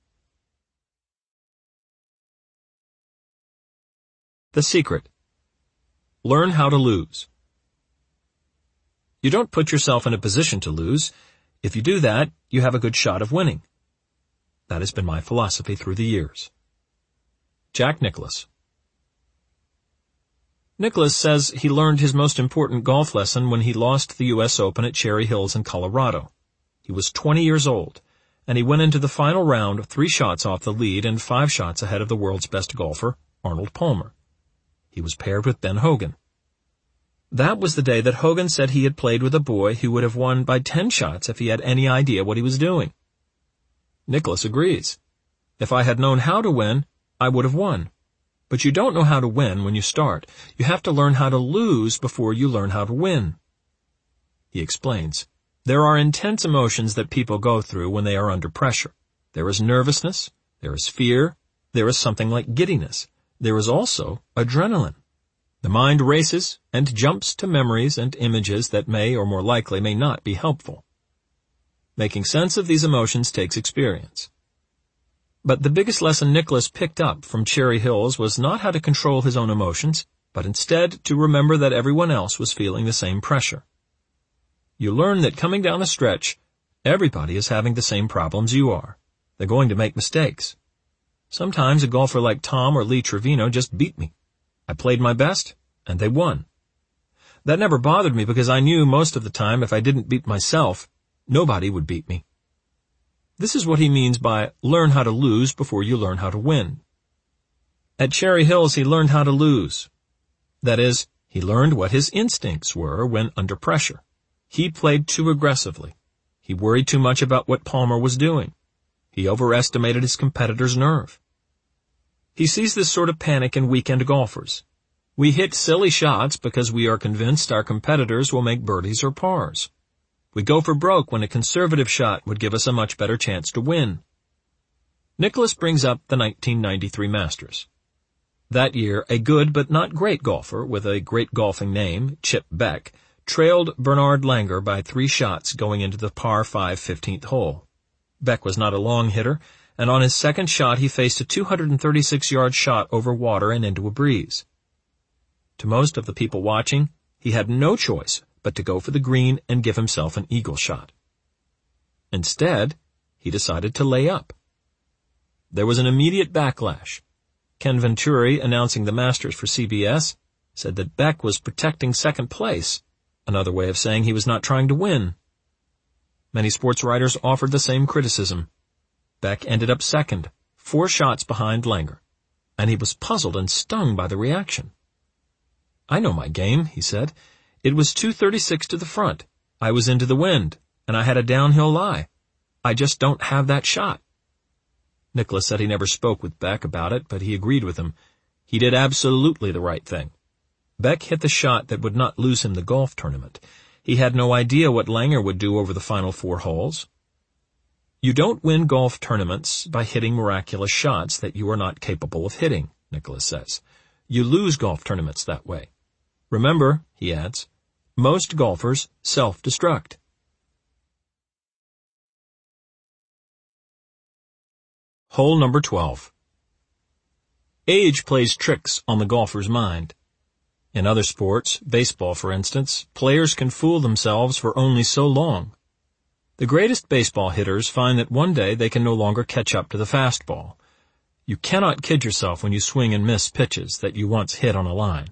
The secret. Learn how to lose. You don't put yourself in a position to lose. If you do that, you have a good shot of winning. That has been my philosophy through the years. Jack Nicklaus. Nicklaus says he learned his most important golf lesson when he lost the U S Open at Cherry Hills in Colorado. He was twenty years old, and he went into the final round three shots off the lead and five shots ahead of the world's best golfer, Arnold Palmer. He was paired with Ben Hogan. That was the day that Hogan said he had played with a boy who would have won by ten shots if he had any idea what he was doing. Nicklaus agrees. If I had known how to win, I would have won. But you don't know how to win when you start. You have to learn how to lose before you learn how to win. He explains, there are intense emotions that people go through when they are under pressure. There is nervousness, there is fear, there is something like giddiness. There is also adrenaline. The mind races and jumps to memories and images that may or more likely may not be helpful. Making sense of these emotions takes experience. But the biggest lesson Nicklaus picked up from Cherry Hills was not how to control his own emotions, but instead to remember that everyone else was feeling the same pressure. You learn that coming down the stretch, everybody is having the same problems you are. They're going to make mistakes. Sometimes a golfer like Tom or Lee Trevino just beat me. I played my best, and they won. That never bothered me because I knew most of the time if I didn't beat myself, nobody would beat me. This is what he means by learn how to lose before you learn how to win. At Cherry Hills, he learned how to lose. That is, he learned what his instincts were when under pressure. He played too aggressively. He worried too much about what Palmer was doing. He overestimated his competitor's nerve. He sees this sort of panic in weekend golfers. We hit silly shots because we are convinced our competitors will make birdies or pars. We go for broke when a conservative shot would give us a much better chance to win. Nicklaus brings up the nineteen ninety-three Masters. That year, a good but not great golfer with a great golfing name, Chip Beck, trailed Bernard Langer by three shots going into the par five fifteenth hole. Beck was not a long hitter, and on his second shot he faced a two hundred thirty-six yard shot over water and into a breeze. To most of the people watching, he had no choice but to go for the green and give himself an eagle shot. Instead, he decided to lay up. There was an immediate backlash. Ken Venturi, announcing the Masters for C B S, said that Beck was protecting second place, another way of saying he was not trying to win. Many sports writers offered the same criticism. Beck ended up second, four shots behind Langer, and he was puzzled and stung by the reaction. "I know my game," he said. "It was two thirty-six to the front. I was into the wind, and I had a downhill lie. I just don't have that shot." Nicklaus said he never spoke with Beck about it, but he agreed with him. He did absolutely the right thing. Beck hit the shot that would not lose him the golf tournament. He had no idea what Langer would do over the final four holes. You don't win golf tournaments by hitting miraculous shots that you are not capable of hitting, Nicklaus says. You lose golf tournaments that way. Remember, he adds, most golfers self-destruct. Hole number twelve. Age plays tricks on the golfer's mind. In other sports, baseball for instance, players can fool themselves for only so long. The greatest baseball hitters find that one day they can no longer catch up to the fastball. You cannot kid yourself when you swing and miss pitches that you once hit on a line.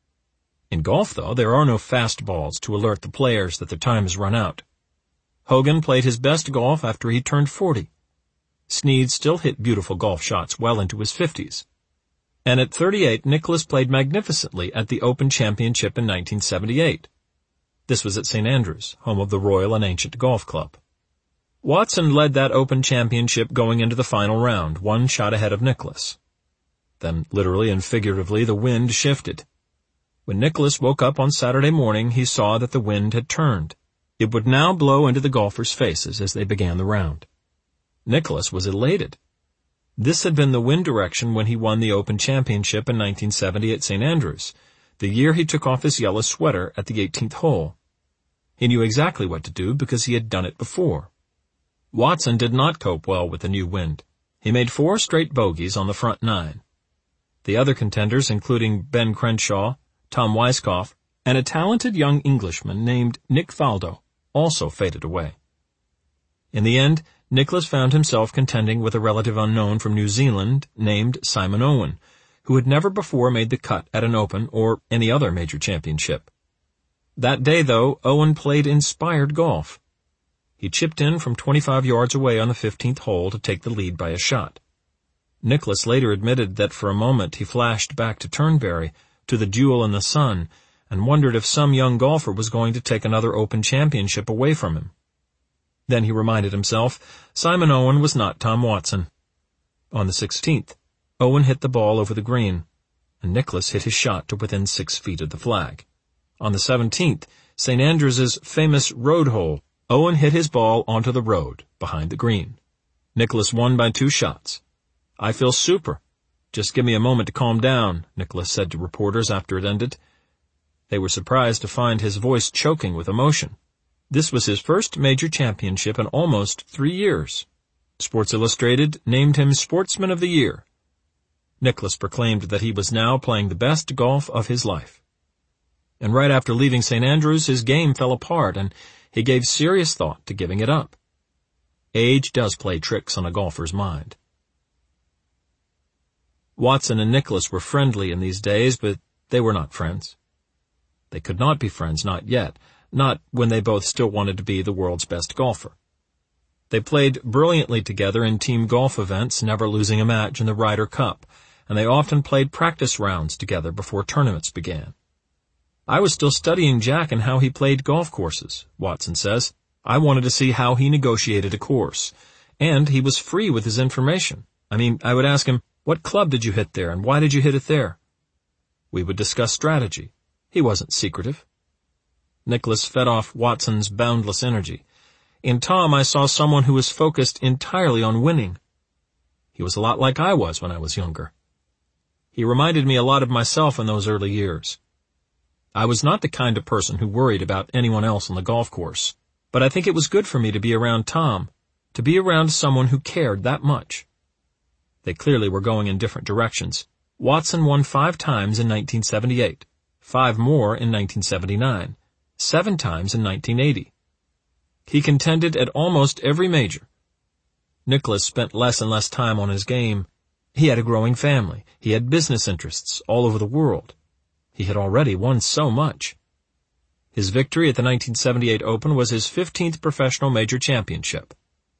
In golf, though, there are no fastballs to alert the players that their time has run out. Hogan played his best golf after he turned forty. Snead still hit beautiful golf shots well into his fifties. And at thirty-eight, Nicklaus played magnificently at the Open Championship in nineteen seventy-eight. This was at Saint Andrews, home of the Royal and Ancient Golf Club. Watson led that Open Championship going into the final round, one shot ahead of Nicklaus. Then, literally and figuratively, the wind shifted. When Nicklaus woke up on Saturday morning, he saw that the wind had turned. It would now blow into the golfers' faces as they began the round. Nicklaus was elated. This had been the wind direction when he won the Open Championship in nineteen seventy at Saint Andrews, the year he took off his yellow sweater at the eighteenth hole. He knew exactly what to do because he had done it before. Watson did not cope well with the new wind. He made four straight bogeys on the front nine. The other contenders, including Ben Crenshaw, Tom Weiskopf, and a talented young Englishman named Nick Faldo, also faded away. In the end, Nicklaus found himself contending with a relative unknown from New Zealand named Simon Owen, who had never before made the cut at an Open or any other major championship. That day, though, Owen played inspired golf. He chipped in from twenty-five yards away on the fifteenth hole to take the lead by a shot. Nicklaus later admitted that for a moment he flashed back to Turnberry, to the duel in the sun, and wondered if some young golfer was going to take another Open Championship away from him. Then he reminded himself Simon Owen was not Tom Watson. On the sixteenth, Owen hit the ball over the green, and Nicklaus hit his shot to within six feet of the flag. On the seventeenth, Saint Andrews's famous road hole, Owen hit his ball onto the road, behind the green. Nicklaus won by two shots. "I feel super. Just give me a moment to calm down," Nicklaus said to reporters after it ended. They were surprised to find his voice choking with emotion. This was his first major championship in almost three years. Sports Illustrated named him Sportsman of the Year. Nicklaus proclaimed that he was now playing the best golf of his life. And right after leaving Saint Andrews, his game fell apart, and he gave serious thought to giving it up. Age does play tricks on a golfer's mind. Watson and Nicklaus were friendly in these days, but they were not friends. They could not be friends, not yet. Not when they both still wanted to be the world's best golfer. They played brilliantly together in team golf events, never losing a match in the Ryder Cup, and they often played practice rounds together before tournaments began. "I was still studying Jack and how he played golf courses," Watson says. "I wanted to see how he negotiated a course. And he was free with his information. I mean, I would ask him, 'What club did you hit there, and why did you hit it there?' We would discuss strategy. He wasn't secretive." Nicklaus fed off Watson's boundless energy. "In Tom, I saw someone who was focused entirely on winning. He was a lot like I was when I was younger. He reminded me a lot of myself in those early years. I was not the kind of person who worried about anyone else on the golf course, but I think it was good for me to be around Tom, to be around someone who cared that much." They clearly were going in different directions. Watson won five times in nineteen seventy-eight, five more in nineteen seventy-nine. Seven times in nineteen eighty. He contended at almost every major. Nicklaus spent less and less time on his game. He had a growing family. He had business interests all over the world. He had already won so much. His victory at the nineteen seventy-eight Open was his fifteenth professional major championship.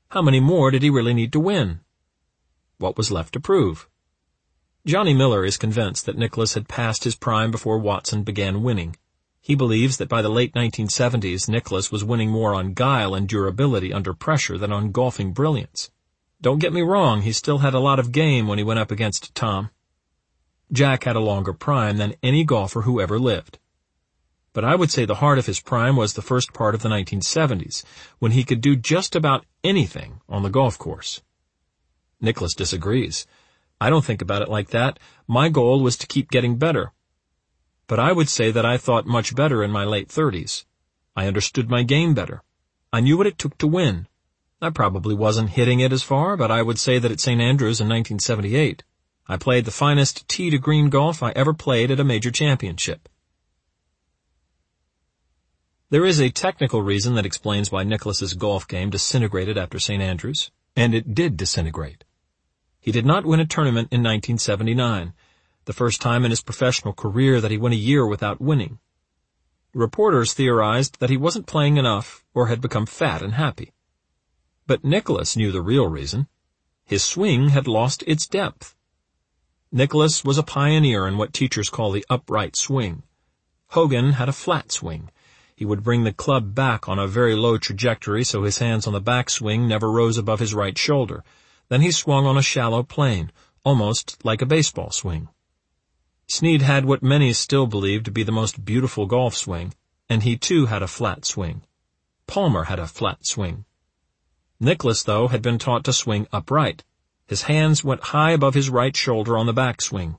How many more did he really need to win? What was left to prove? Johnny Miller is convinced that Nicklaus had passed his prime before Watson began winning. He believes that by the late nineteen seventies, Nicklaus was winning more on guile and durability under pressure than on golfing brilliance. Don't get me wrong, he still had a lot of game when he went up against Tom. Jack had a longer prime than any golfer who ever lived. But I would say the heart of his prime was the first part of the nineteen seventies, when he could do just about anything on the golf course. Nicklaus disagrees. I don't think about it like that. My goal was to keep getting better. But I would say that I thought much better in my late thirties. I understood my game better. I knew what it took to win. I probably wasn't hitting it as far, but I would say that at Saint Andrews in nineteen seventy-eight, I played the finest tee to green golf I ever played at a major championship. There is a technical reason that explains why Nicklaus's golf game disintegrated after Saint Andrews, and it did disintegrate. He did not win a tournament in nineteen seventy-nine, the first time in his professional career that he went a year without winning. Reporters theorized that he wasn't playing enough or had become fat and happy. But Nicklaus knew the real reason. His swing had lost its depth. Nicklaus was a pioneer in what teachers call the upright swing. Hogan had a flat swing. He would bring the club back on a very low trajectory so his hands on the backswing never rose above his right shoulder. Then he swung on a shallow plane, almost like a baseball swing. Snead had what many still believe to be the most beautiful golf swing, and he too had a flat swing. Palmer had a flat swing. Nicklaus, though, had been taught to swing upright. His hands went high above his right shoulder on the backswing.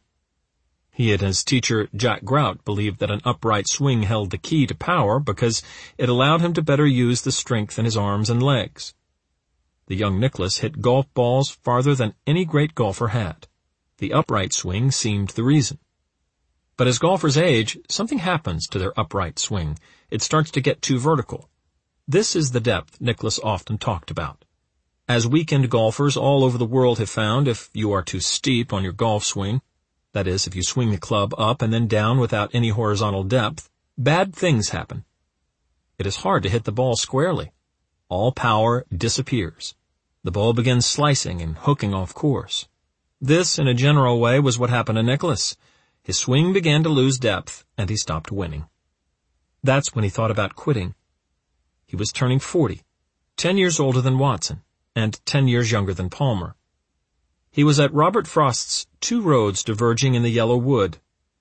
He and his teacher, Jack Grout, believed that an upright swing held the key to power because it allowed him to better use the strength in his arms and legs. The young Nicklaus hit golf balls farther than any great golfer had. The upright swing seemed the reason. But as golfers age, something happens to their upright swing. It starts to get too vertical. This is the depth Nicklaus often talked about. As weekend golfers all over the world have found, if you are too steep on your golf swing, that is, if you swing the club up and then down without any horizontal depth, bad things happen. It is hard to hit the ball squarely. All power disappears. The ball begins slicing and hooking off course. This, in a general way, was what happened to Nicklaus. His swing began to lose depth, and he stopped winning. That's when he thought about quitting. He was turning forty, ten years older than Watson, and ten years younger than Palmer. He was at Robert Frost's two roads diverging in the yellow wood.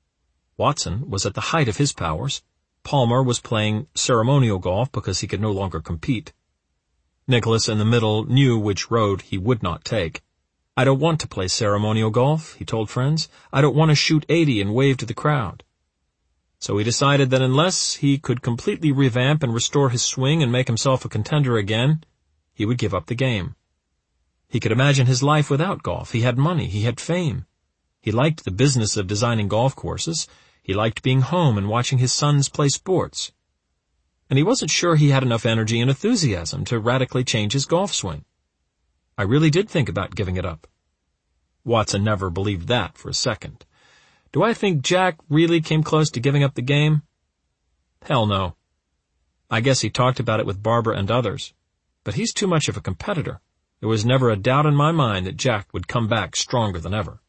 Watson was at the height of his powers. Palmer was playing ceremonial golf because he could no longer compete. Nicklaus in the middle knew which road he would not take. I don't want to play ceremonial golf, he told friends. I don't want to shoot eighty and wave to the crowd. So he decided that unless he could completely revamp and restore his swing and make himself a contender again, he would give up the game. He could imagine his life without golf. He had money. He had fame. He liked the business of designing golf courses. He liked being home and watching his sons play sports. And he wasn't sure he had enough energy and enthusiasm to radically change his golf swing. I really did think about giving it up. Watson never believed that for a second. Do I think Jack really came close to giving up the game? Hell no. I guess he talked about it with Barbara and others. But he's too much of a competitor. There was never a doubt in my mind that Jack would come back stronger than ever.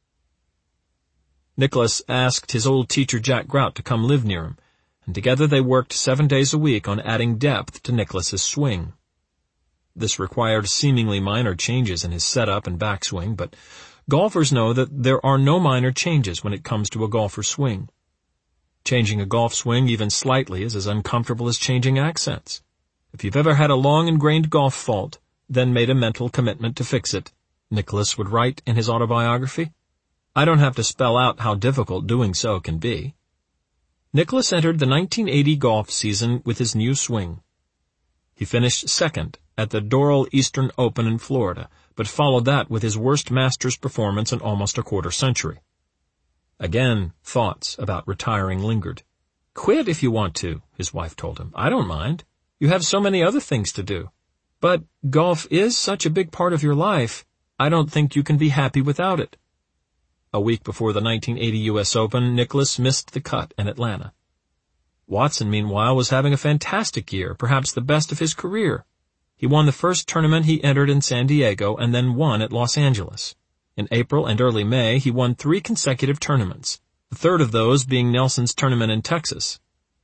Nicklaus asked his old teacher Jack Grout to come live near him, and together they worked seven days a week on adding depth to Nicklaus's swing. This required seemingly minor changes in his setup and backswing, but golfers know that there are no minor changes when it comes to a golfer's swing. Changing a golf swing even slightly is as uncomfortable as changing accents. If you've ever had a long-ingrained golf fault, then made a mental commitment to fix it, Nicklaus would write in his autobiography. I don't have to spell out how difficult doing so can be. Nicklaus entered the nineteen eighty golf season with his new swing. He finished second at the Doral Eastern Open in Florida, but followed that with his worst Masters performance in almost a quarter century. Again, thoughts about retiring lingered. Quit if you want to, his wife told him. I don't mind. You have so many other things to do. But golf is such a big part of your life, I don't think you can be happy without it. A week before the nineteen eighty U S Open, Nicklaus missed the cut in Atlanta. Watson, meanwhile, was having a fantastic year, perhaps the best of his career. He won the first tournament he entered in San Diego and then won at Los Angeles. In April and early May, he won three consecutive tournaments, the third of those being Nelson's tournament in Texas.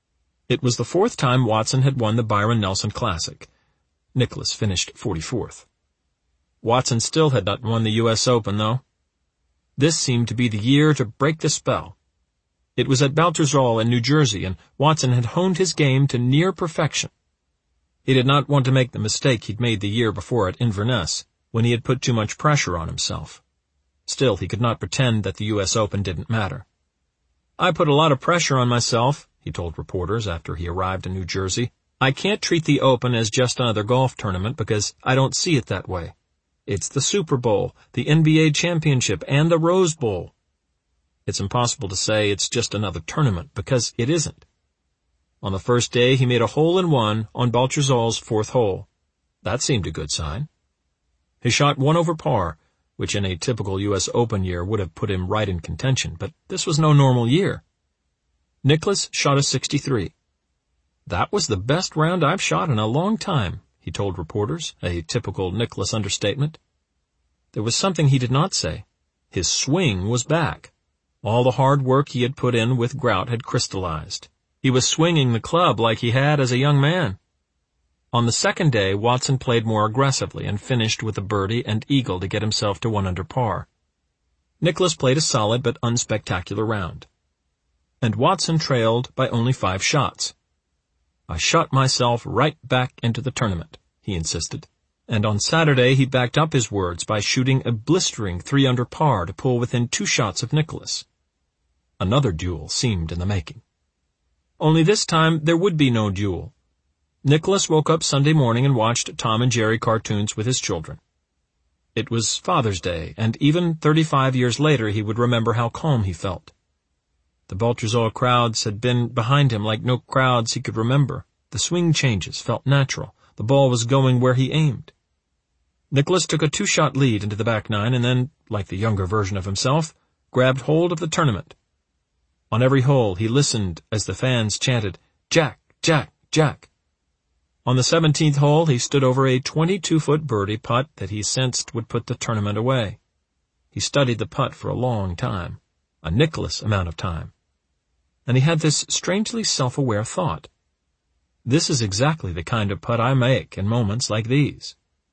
It was the fourth time Watson had won the Byron Nelson Classic. Nicklaus finished forty-fourth. Watson still had not won the U S Open, though. This seemed to be the year to break the spell. It was at Baltusrol in New Jersey, and Watson had honed his game to near perfection. He did not want to make the mistake he'd made the year before at Inverness, when he had put too much pressure on himself. Still, he could not pretend that the U S Open didn't matter. "I put a lot of pressure on myself," he told reporters after he arrived in New Jersey. "I can't treat the Open as just another golf tournament because I don't see it that way. It's the Super Bowl, the N B A championship, and the Rose Bowl. It's impossible to say it's just another tournament because it isn't." On the first day, he made a hole-in-one on Balturzol's fourth hole. That seemed a good sign. He shot one over par, which in a typical U S Open year would have put him right in contention, but this was no normal year. Nicklaus shot a sixty-three. "That was the best round I've shot in a long time," he told reporters, a typical Nicklaus understatement. There was something he did not say. His swing was back. All the hard work he had put in with Grout had crystallized. He was swinging the club like he had as a young man. On the second day, Watson played more aggressively and finished with a birdie and eagle to get himself to one under par. Nicklaus played a solid but unspectacular round. And Watson trailed by only five shots. "I shot myself right back into the tournament," he insisted. And on Saturday he backed up his words by shooting a blistering three under par to pull within two shots of Nicklaus. Another duel seemed in the making. Only this time there would be no duel. Nicklaus woke up Sunday morning and watched Tom and Jerry cartoons with his children. It was Father's Day, and even thirty-five years later he would remember how calm he felt. The Baltusrol crowds had been behind him like no crowds he could remember. The swing changes felt natural. The ball was going where he aimed. Nicklaus took a two-shot lead into the back nine and then, like the younger version of himself, grabbed hold of the tournament. On every hole he listened as the fans chanted, "Jack, Jack, Jack." On the seventeenth hole he stood over a twenty-two-foot birdie putt that he sensed would put the tournament away. He studied the putt for a long time, a Nicklaus amount of time. And he had this strangely self-aware thought. This is exactly the kind of putt I make in moments like these.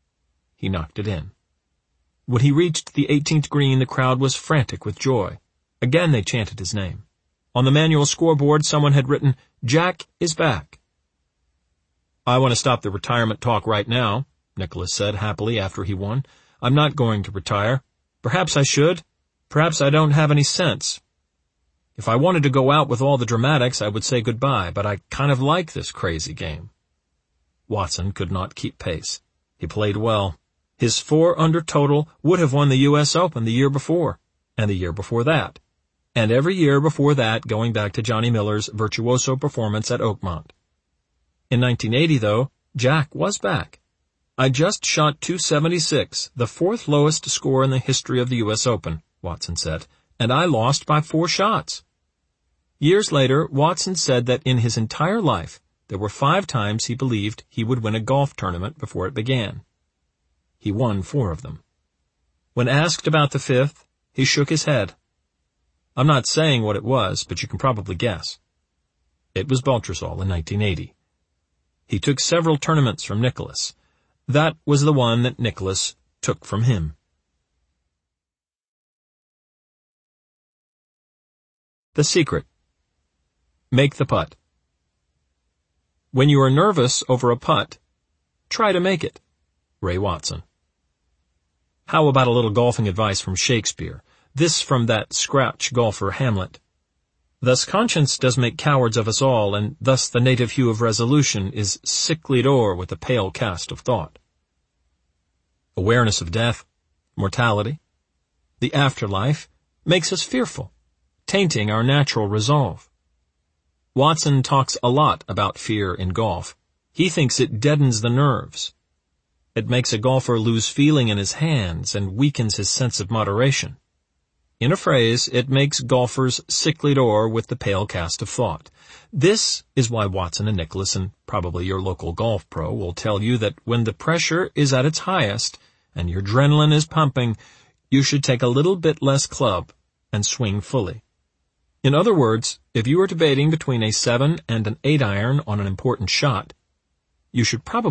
He knocked it in. When he reached the eighteenth green, the crowd was frantic with joy. Again they chanted his name. On the manual scoreboard, someone had written, "Jack is back." "I want to stop the retirement talk right now," Nicklaus said happily after he won. "I'm not going to retire. Perhaps I should. Perhaps I don't have any sense. If I wanted to go out with all the dramatics, I would say goodbye, but I kind of like this crazy game." Watson could not keep pace. He played well. His four-under total would have won the U S Open the year before, and the year before that, and every year before that going back to Johnny Miller's virtuoso performance at Oakmont. In nineteen eighty, though, Jack was back. "I just shot two seventy-six, the fourth lowest score in the history of the U S Open," Watson said, "and I lost by four shots." Years later, Watson said that in his entire life, there were five times he believed he would win a golf tournament before it began. He won four of them. When asked about the fifth, he shook his head. "I'm not saying what it was, but you can probably guess." It was Baltusrol in nineteen eighty. He took several tournaments from Nicklaus. That was the one that Nicklaus took from him. The secret. Make the putt. When you are nervous over a putt, try to make it. Ray Watson. How about a little golfing advice from Shakespeare? This from that scratch golfer Hamlet. "Thus conscience does make cowards of us all, and thus the native hue of resolution is sicklied o'er with the pale cast of thought." Awareness of death, mortality, the afterlife makes us fearful, tainting our natural resolve. Watson talks a lot about fear in golf. He thinks it deadens the nerves. It makes a golfer lose feeling in his hands and weakens his sense of moderation. In a phrase, it makes golfers sickly door with the pale cast of thought. This is why Watson and Nicklaus, and probably your local golf pro, will tell you that when the pressure is at its highest and your adrenaline is pumping, you should take a little bit less club and swing fully. In other words, if you are debating between a seven and an eight iron on an important shot, you should probably